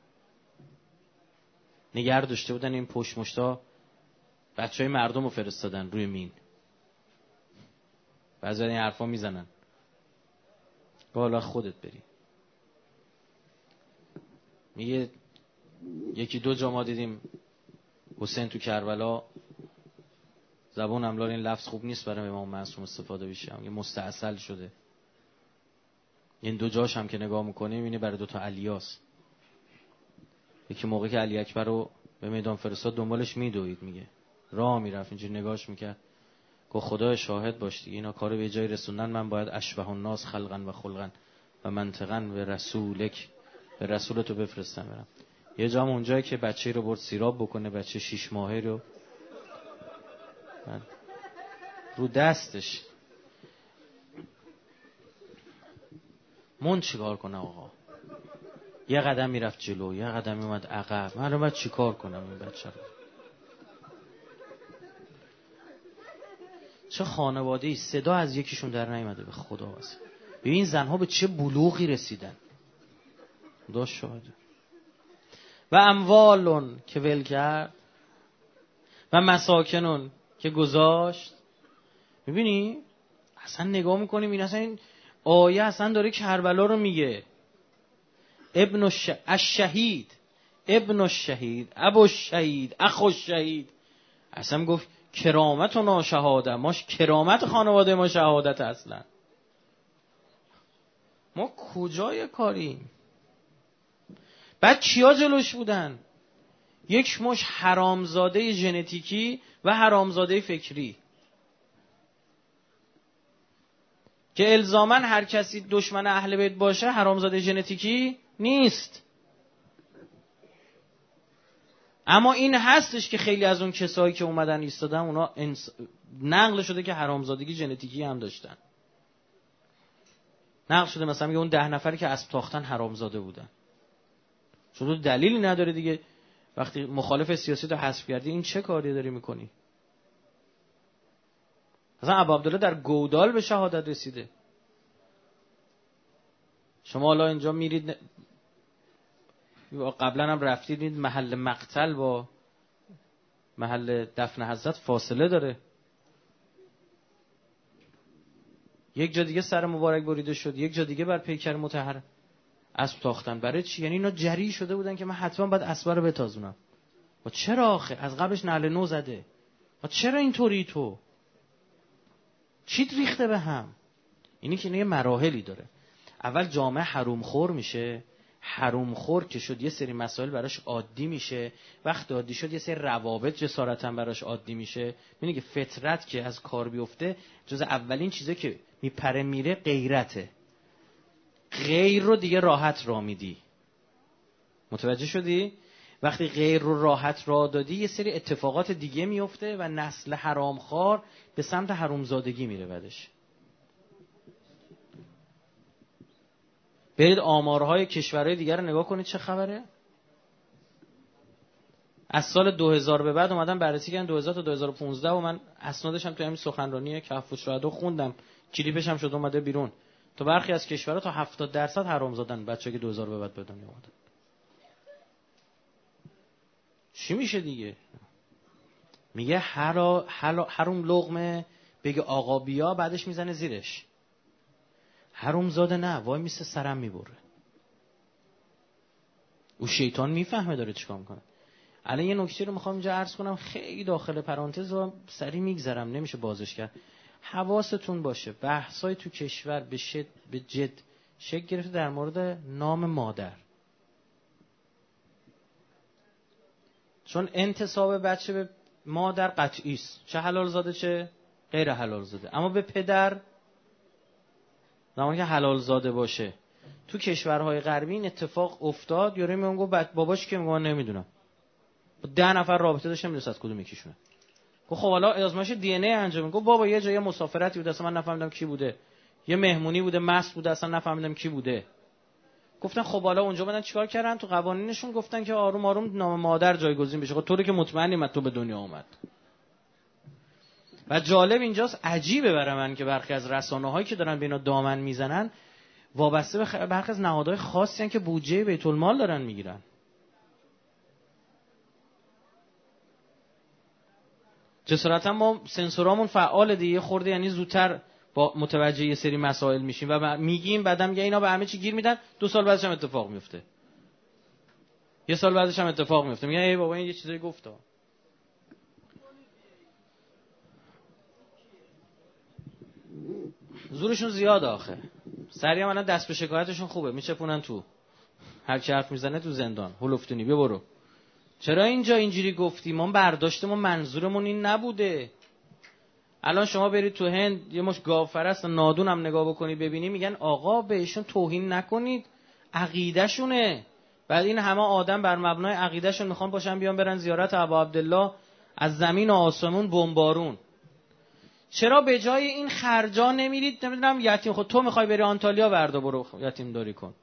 نگر داشته بودن این پشت مشتا بچه های مردم رو فرستادن روی مین. بعضی این حرفا میزنن بالا خودت بری. میگه یکی دو جا ما دیدیم حسین تو کربلا زبون املال این لفظ خوب نیست برای امام معصوم استفاده بشه، میگه مستعسل شده. این دو جاش هم که نگاه میکنی میبینی برای دو تا علیاس. یکی موقعی که علی اکبر رو به میدان فرستاد دنبالش میدوید، میگه راه میرفت اینجوری نگاهش میکرد، گفت خدا شاهد باش دیگه اینا کارو به جای رسوندن، من باید اشبه الناس خلقا و خلقا و منطقا به رسولک، به رسولتو بفرستم برم. یه جام اونجایی که بچه رو برد سیراب بکنه، بچه شیش ماهه رو رو دستش من چیکار کنه آقا؟ یه قدم میرفت جلو یه قدم میومد عقب، من باید چیکار کنم این بچه رو؟ چه خانواده‌ای صدا از یکیشون در نیامده به خدا واسه. ببین زنها به چه بلوغی رسیدن. خدا شاهده. و اموالون که ول کرد و مساکنون که گذاشت. میبینی اصلا نگاه میکنیم این اصلا این آیه اصلا داره کربلا رو میگه. ابن الش... الشهید، ابن الشهید، ابو الشهید، اخو الشهید. اصلا گفت کرامت و ناشهاده، ما کرامت خانواده ما شهادت. اصلا ما کجای کاریم؟ بعد چیا جلوش بودن؟ یک مش حرامزاده ژنتیکی و حرامزاده فکری که الزاماً هر کسی دشمن اهل بیت باشه حرامزاده ژنتیکی نیست. اما این هستش که خیلی از اون کسایی که اومدن ایستادن اونا انس... نقل شده که حرامزادگی ژنتیکی هم داشتن. نقل شده مثلا میگه اون ده نفری که اسب تاختن حرامزاده بودن. چون دلیلی نداره دیگه. وقتی مخالف سیاسی تو حذف کردی این چه کاری داری میکنی؟ مثلا ابو عبدالله در گودال به شهادت رسیده. شما حالا اینجا میرید قبلا هم رفتید محل مقتل با محل دفن حضرت فاصله داره. یک جا دیگه سر مبارک بریده شد، یک جا دیگه بر پیکر مطهر اسب تاختن. برای چی؟ یعنی اینا جری شده بودن که من حتما باید اسب رو بتازونم. و چرا آخه؟ از قبلش نعل نو زده. و چرا اینطوری تو؟ چیت ریخته به هم؟ اینی که یه مراحلی داره. اول جامعه حروم خور میشه، حروم خور که شد یه سری مسائل براش عادی میشه، وقتی عادی شد یه سری روابط جسارتا براش عادی میشه. میبینی که فطرت که از کار بیفته جز اولین چیزه که میپره میره غیرته. غیر رو دیگه راحت را میدی. متوجه شدی؟ وقتی غیر رو راحت را دادی یه سری اتفاقات دیگه میفته و نسل حرامخوار به سمت حرومزادگی میره بعدش. برید آمارهای کشورهای دیگر رو نگاه کنید چه خبره. از سال دو هزار به بعد اومدن بررسی کردن دو هزار تا دو هزار و پانزده و من اسنادش هم تو همین سخنرانی کهف الشهدا خوندم، کلیپش هم شد اومده بیرون. تو برخی از کشورها تا هفتاد درصد حرام زدن بچه‌ای که دو هزار به بعد به دنیا اومدن. چی میشه دیگه؟ میگه حرا حروم لقمه، بگه آقا بیا، بعدش میزنه زیرش. حروم زاده نه، وای میسه سرم میبره. او شیطان میفهمه داره چیکار میکنه. الان یه نکته رو میخوام اینجا عرض کنم، خیلی داخل پرانتز و سری میگذرم، نمیشه بازش کرد. حواستون باشه بحثای تو کشور به شد به جد شکل گرفته در مورد نام مادر. چون انتساب بچه به مادر قطعی است، چه حلال زاده چه غیر حلال زاده. اما به پدر، زمانی که حلال زاده باشه، تو کشورهای غربی این اتفاق افتاد. یارو میگه گفت باباش که میگه نمیدونم، ده نفر رابطه داشتم میدونست از کدوم یکیشونه. گفت خب حالا آزمایش دی ان ای انجام. گفت بابا یه جای مسافرتی بود اصلا من نفهمیدم کی بوده، یه مهمونی بوده مست بوده اصلا نفهمیدم کی بوده. گفتن خب حالا اونجا بدن چیکار کردن؟ تو قوانینشون گفتن که آروم آروم نام مادر جایگزین بشه. خب طوری که مطمئنی من تو به دنیا اومد. و جالب اینجاست، عجیبه برای من که برخی از رسانه‌هایی که دارن به اینا دامن میزنن وابسته به خ... برخی از نهادهای خاصی هستن که بودجه بیت المال دارن میگیرن. جسارتا ما سنسورامون فعال دیگه خورده، یعنی زودتر با متوجه یه سری مسائل میشیم و میگیم، بعدم میگه اینا به همه چی گیر میدن، دو سال بعدش هم اتفاق میفته، یه سال بعدش هم اتفاق میفته، میگن ای بابا این یه چیزایی گفتا. زورشون زیاد آخه. سریع الان دست به شکایتشون خوبه، میچپونن تو، هر کی حرف میزنه تو زندان. هولفتونی بیا برو. چرا اینجا اینجوری گفتی؟ ما برداشتمون منظورمون این نبوده. الان شما برید تو هند یه مش گاوپرست نادون هم نگاه بکنی ببینی، میگن آقا بهشون توهین نکنید، عقیده شونه. بعد این همه آدم بر مبنای عقیده شون میخوان باشن بیان برن زیارت ابا عبدالله، از زمین و آسمون بمبارون. چرا به جای این خرجا نمیرید نمیدونم یتیم، خود تو میخوای بری آنتالیا وردا برو یتیم داری کن.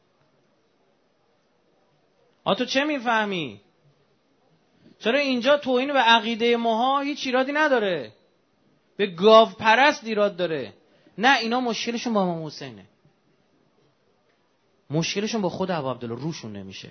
آ تو چه میفهمی؟ چرا اینجا توهین به عقیده ماها هیچ ایرادی نداره، به گاو پرست ایراد داره؟ نه، اینا مشکلشون با امام حسینه، مشکلشون با خود ابو عبدالله. روشون نمیشه،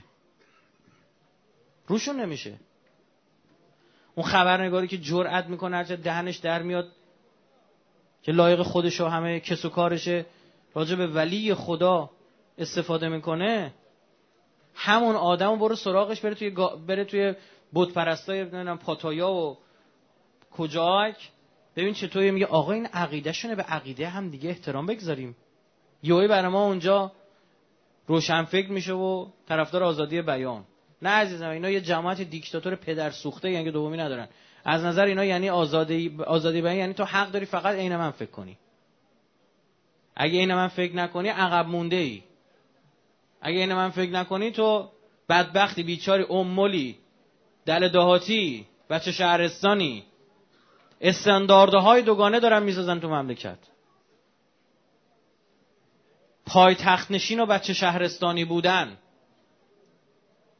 روشون نمیشه. اون خبرنگاری که جرأت میکنه هرچه دهنش در میاد که لایق خودشو همه کس و کارشه راجع به ولی خدا استفاده میکنه، همون آدمو برو سراغش، بره توی گا... بره توی بت پرستای نمیدونم پاتایا و کجاک، ببین چطوری میگه آقا این عقیده شونه، به عقیده هم دیگه احترام بگذاریم. یوهی برای ما اونجا روشن فکر میشه و طرفدار آزادی بیان. نه عزیزم، اینا یه جماعت دیکتاتور پدر سوخته، یعنی دومی ندارن. از نظر اینا یعنی آزادی آزادی بیان یعنی تو حق داری فقط عین من فکر کنی. اگه عین من فکر نکنی عقب مونده ای. اگه عین من فکر نکنی تو بدبختی، بیچاری، امولی، دل دهاتی، بچه شهرستانی. استانداردهای دوگانه دارن میسازن تو مملکت. پای تخت نشین و بچه شهرستانی بودن.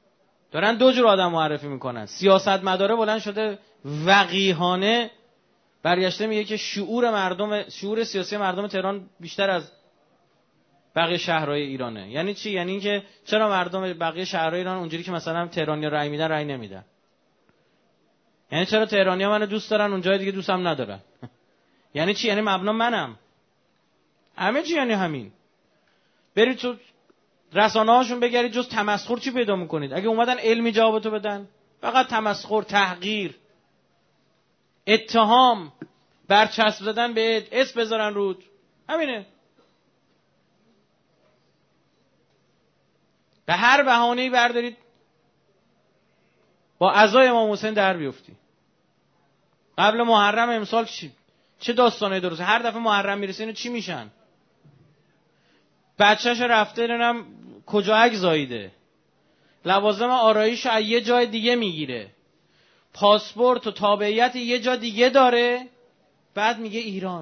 دارن دو جور آدم معرفی میکنن. سیاستمداره بلند شده وقیحانه برگشته میگه که شعور مردم شعور سیاسی مردم تهران بیشتر از بقیه شهرهای ایرانه. یعنی چی؟ یعنی اینکه چرا مردم بقیه شهرهای ایران اونجوری که مثلا تهرانیا رأی میدن رأی نمیدن؟ یعنی چرا تهرانیا منو دوست دارن اون جای دیگه دوستم ندارن؟ یعنی چی؟ یعنی مبنا منم. همه چی یعنی همین. برید تو رسانه هاشون بگرید جز تمسخر چی پیدا میکنید؟ اگه اومدن علمی جوابتو بدن، فقط تمسخر، تحقیر، اتهام، برچسب زدن به اسم بذارن رود، همینه. به هر بهانه‌ای بردارید با عزای امام حسین در بیفتی. قبل محرم امسال چی چه داستانه درسته؟ هر دفعه محرم میرسه اینو چی میشن؟ بچه‌ش رفته نمیدونم کجا عکس زاییده، لوازم آرایش از یه جای دیگه میگیره، پاسپورت و تابعیت یه جا دیگه داره، بعد میگه ایران.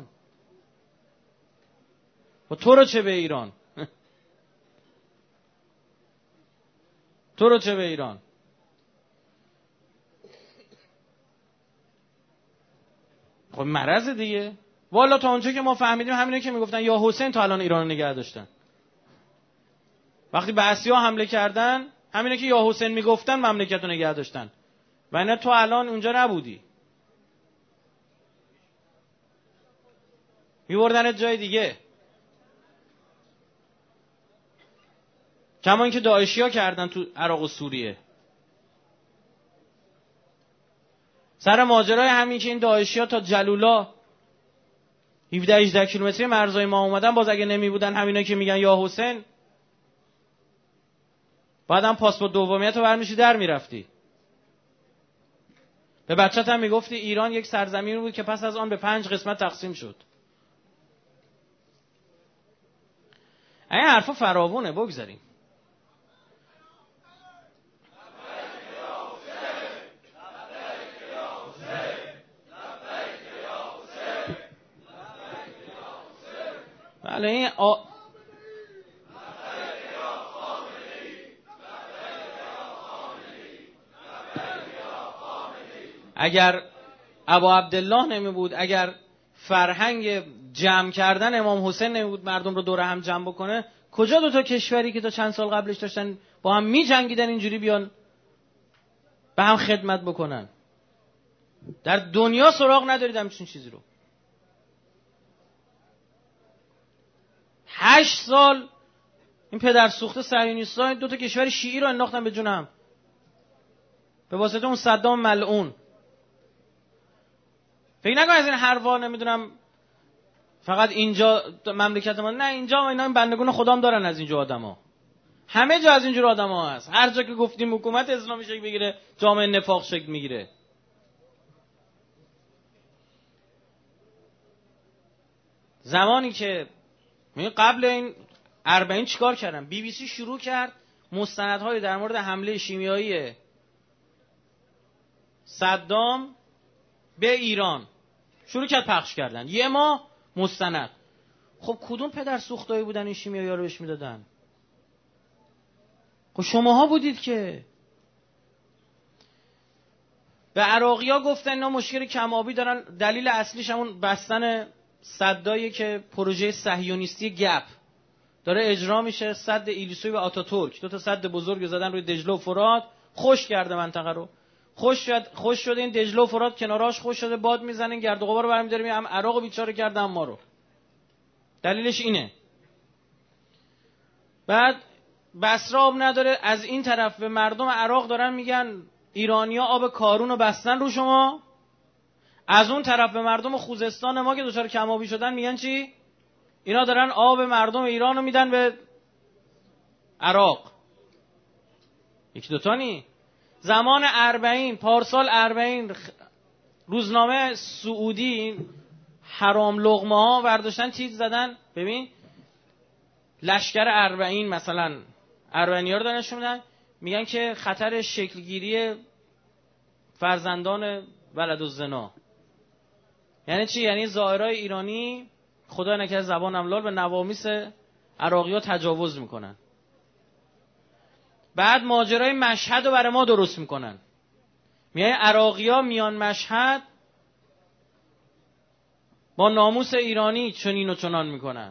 و تو رو چه به ایران؟ تو رو چه به ایران؟ خب مرض دیگه. والا تا اونجا که ما فهمیدیم همینه که میگفتن یا حسین تا الان ایران رو نگه داشتن. وقتی به اسیا حمله کردن همینه که یا حسین میگفتن مملکت رو نگه داشتن. و نه تو الان اونجا نبودی، میبردنت جای دیگه. کما اینکه داعشیا کردن تو عراق و سوریه. سر ماجرای همین که این داعشیا تا جلولا هفده هجده کیلومتری مرزای ما اومدن، باز اگه نمی بودن همینا که میگن یا حسین، بعدم پاسپورت دومیت رو برمیشی در میرفتی. به بچت هم میگفتی ایران یک سرزمین بود که پس از آن به پنج قسمت تقسیم شد. این حرفا فراوونه، بگذاریم. بله این آ... اگر ابا عبدالله نمی بود، اگر فرهنگ جمع کردن امام حسین نمی بود مردم رو دور هم جمع بکنه، کجا دو تا کشوری که تا چند سال قبلش داشتن با هم می جنگیدن اینجوری بیان به هم خدمت بکنن؟ در دنیا سراغ ندارید همچین چیزی رو. هشت سال این پدر سوخته صهیونیست‌ها دو تا کشور شیعی رو انداختن به جون هم به واسطه اون صدام ملعون. فکر نکن از این حرفا نمیدونم فقط اینجا مملکت ما، نه، اینجا اینا این بندگان خدام دارن از اینجا آدما. همه جا از اینجور آدما هست. هر جا که گفتیم حکومت اسلامی شکل بگیره، جامعه نفاق شکل میگیره. زمانی که قبل این اربعین چیکار کردن؟ بی بی سی شروع کرد مستندهای در مورد حمله شیمیایی صدام به ایران شروع کرد پخش کردن. یه ماه مستند. خب کدوم پدر سوختایی بودن این شیمیایی ها رو بهش میدادن؟ خب شماها بودید که. به عراقی ها گفتن اینا مشکل کم‌آبی دارن، دلیل اصلیش همون بستن سدایی که پروژه صهیونیستی گپ داره اجرا میشه، سد ایلیسوی و آتاتورک، دو تا سد بزرگ زدن روی دجله و فرات، خوش کرده منطقه رو. خوش شد خوش شده این دجله و فرات کناراش خوش شده، باد میزنن، گرد و غبار رو برمی‌داریم، هم عراق بیچاره کرده هم ما رو. دلیلش اینه. بعد بصره آب نداره، از این طرف به مردم عراق دارن میگن ایرانیا آب کارون رو بستن رو شما، از اون طرف به مردم خوزستان ما که دچار کم‌آبی شدن میگن چی؟ اینا دارن آب مردم ایران رو میدن به عراق. یکی دوتا نی. زمان اربعین، پارسال اربعین، روزنامه سعودی حرام لقمه ها برداشتن چیز زدن، ببین لشکر اربعین مثلا اربعینی ها رو دارن نشون میدن، میگن که خطر شکلگیری فرزندان ولدالزنا. یعنی چی؟ یعنی ظاهرای ایرانی خدا نکنه زبان املال به نوامیس عراقی ها تجاوز میکنن. بعد ماجرای مشهد رو برای ما درست میکنن. میای عراقی ها میان مشهد با ناموس ایرانی چنین و چنان میکنن.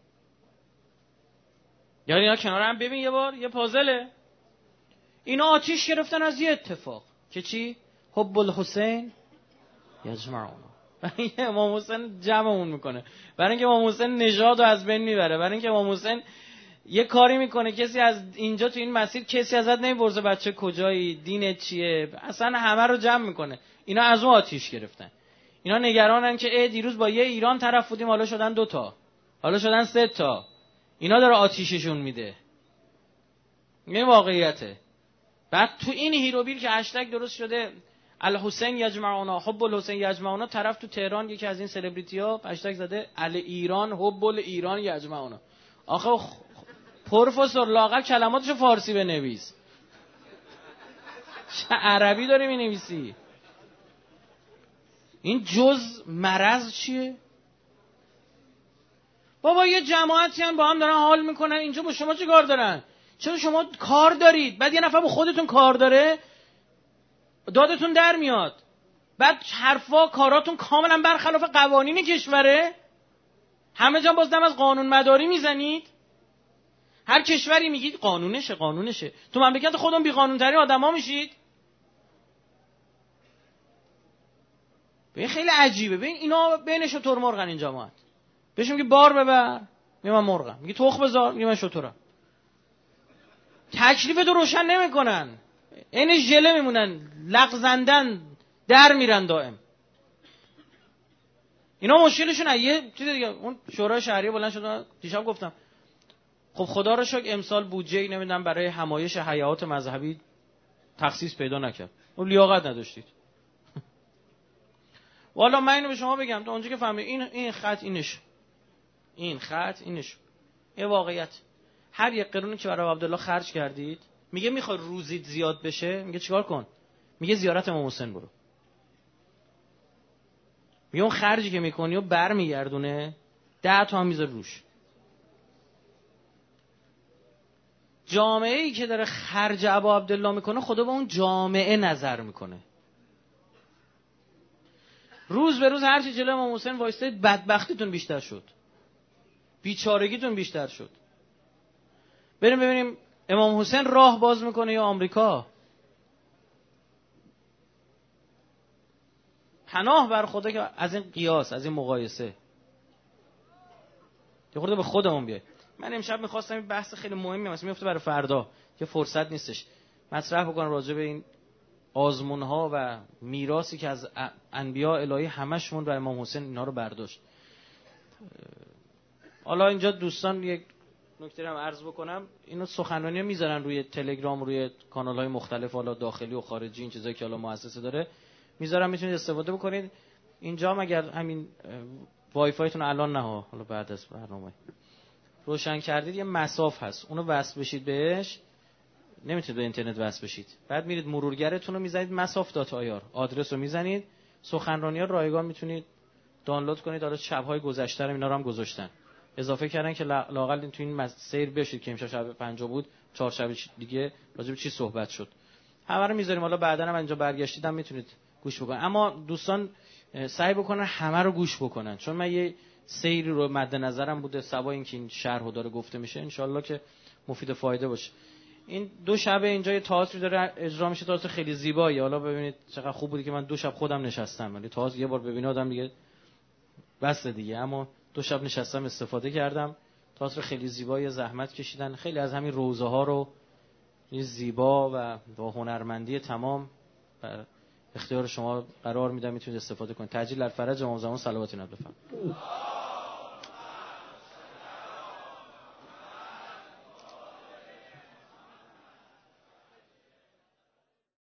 یعنی اینا کنار هم ببین یه بار یه پازله. اینا آتیش گرفتن از یه اتفاق که چی؟ حب الحسین یجمعونا. برای اینکه امام حسین جمعمون میکنه، برای اینکه امام حسین نژاد رو از بین میبره، برای اینکه امام حسین یه کاری میکنه کسی از اینجا تو این مسیر کسی ازت نمیپرسه بچه کجایی، دینت چیه، اصلا همه رو جمع میکنه. اینا از اون آتیش گرفتن. اینا نگرانن که ای دیروز با یه ایران طرف بودیم حالا شدن دو تا، حالا شدن سه تا. اینا داره آتیششون میده. این واقعیته. بعد تو این هیروبیل که هشتگ درست شده الحسین یجمعونا، حب الحسین یجمعونا، طرف تو تهران یکی از این سلبریتی ها هشتگ زده ال ایران حب الایران یجمعونا. آخه پروفسور لااقل کلماتشو فارسی بنویس، چه عربی داری مینویسی؟ این جز مرض چیه؟ بابا یه جماعتی هم با هم دارن حال میکنن اینجا، با شما چه کار دارن؟ چرا شما کار دارید؟ بعد یه نفر با خودتون کار داره دادتون در میاد، بعد حرفا کاراتون کاملا برخلاف قوانین کشوره، همه جا باز دم از قانون مداری میزنید. هر کشوری میگید قانونشه قانونشه، تو مملکت خودمون بی قانون ترین آدما میشید. ببین خیلی عجیبه. ببین اینا بین شتر مرغن این جماعت. بهش میگه بار ببر، میگه من مرغم. میگه تخم بذار، میگه من شترم. تکلیف تو روشن نمیکنن، این ژله میمونن، لغزندن، در میرن دائم. اینا مشکلشون یه چیز دیگه. اون شورای شهریه بلند شد دیشب گفتم خب خدا رو شکر امسال بودجه نمیدونم برای حمایش حیات مذهبی تخصیص پیدا نکرد. اون لیاقت نداشتید. والا من اینو به شما بگم تا اونجا که فهمید این این خط اینش، این خط اینش، یه واقعیت. هر یک قرونی که برای عبدالله خرج کردید، میگه میخوای روزیت زیاد بشه، میگه چیکار کن؟ میگه زیارت امام حسین برو. میگه اون خرجی که میکنی و برمیگردونه ده تا هم میذاره روش. جامعه ای که داره خرج ابا عبدالله میکنه خدا با اون جامعه نظر میکنه. روز به روز هرچی جلوی امام حسین وایستید بدبختیتون بیشتر شد، بیچارگیتون بیشتر شد. بریم ببینیم امام حسین راه باز میکنه یا آمریکا؟ پناه بر خدا که از این قیاس، از این مقایسه یه خورده به خودمون بیای. من امشب میخواستم این بحث خیلی مهمی مثلا میفته برای فردا که فرصت نیستش مطرح بکنم راجع به این آزمون‌ها و میراثی که از انبیاء الهی همشون برای امام حسین اینا رو برداشت. حالا اینجا دوستان یک نکته هم عرض بکنم، اینو سخنرانی میذارن روی تلگرام، روی کانال‌های مختلف حالا داخلی و خارجی، این چیزایی که حالا مؤسسه داره میذارن، میتونید استفاده بکنید. اینجا مگر همین وای فایتون الان نه ها، حالا بعد از برنامه روشن کردید یه مساف هست، اونو وصل بشید بهش، نمیتونید به اینترنت وصل بشید، بعد میرید مرورگرتون رو میزنید مساف دات آی آر، آدرس رو میزنید، سخنرانی‌ها رایگان میتونید دانلود کنید. حالا شب‌های گذشته رو اینا رو هم گذاشتن، اضافه کردن که لااقل تو این سیر بشید که امشب شب پنجاه بود، چهار شب دیگه راجع به چی صحبت شد همه رو میذاریم. حالا بعداً هم اینجا برگشتیدم میتونید گوش بکنید، اما دوستان سعی بکنن همه رو گوش بکنن، چون من یه سیری رو مد نظرم بوده سوا اینکه این شرح داره گفته میشه، ان شاءالله که مفید و فایده باشه. این دو شب اینجا یه تئاتری داره اجرا میشه، تئاتر خیلی زیبایی. حالا ببینید چقدر خوب بودی که من دو شب خودم نشستم، ولی تئاتر یه بار ببینه آدم دیگه بس دیگه، اما دو شب نشستم استفاده کردم. تئاتر خیلی زیبایی، زحمت کشیدن، خیلی از همین روزه ها رو این زیبا و با هنرمندی تمام بر اختیار شما قرار میدم، میتونید استفاده کنید. تعجیل الفرج امام زمان صلوات النبی بفرمایید.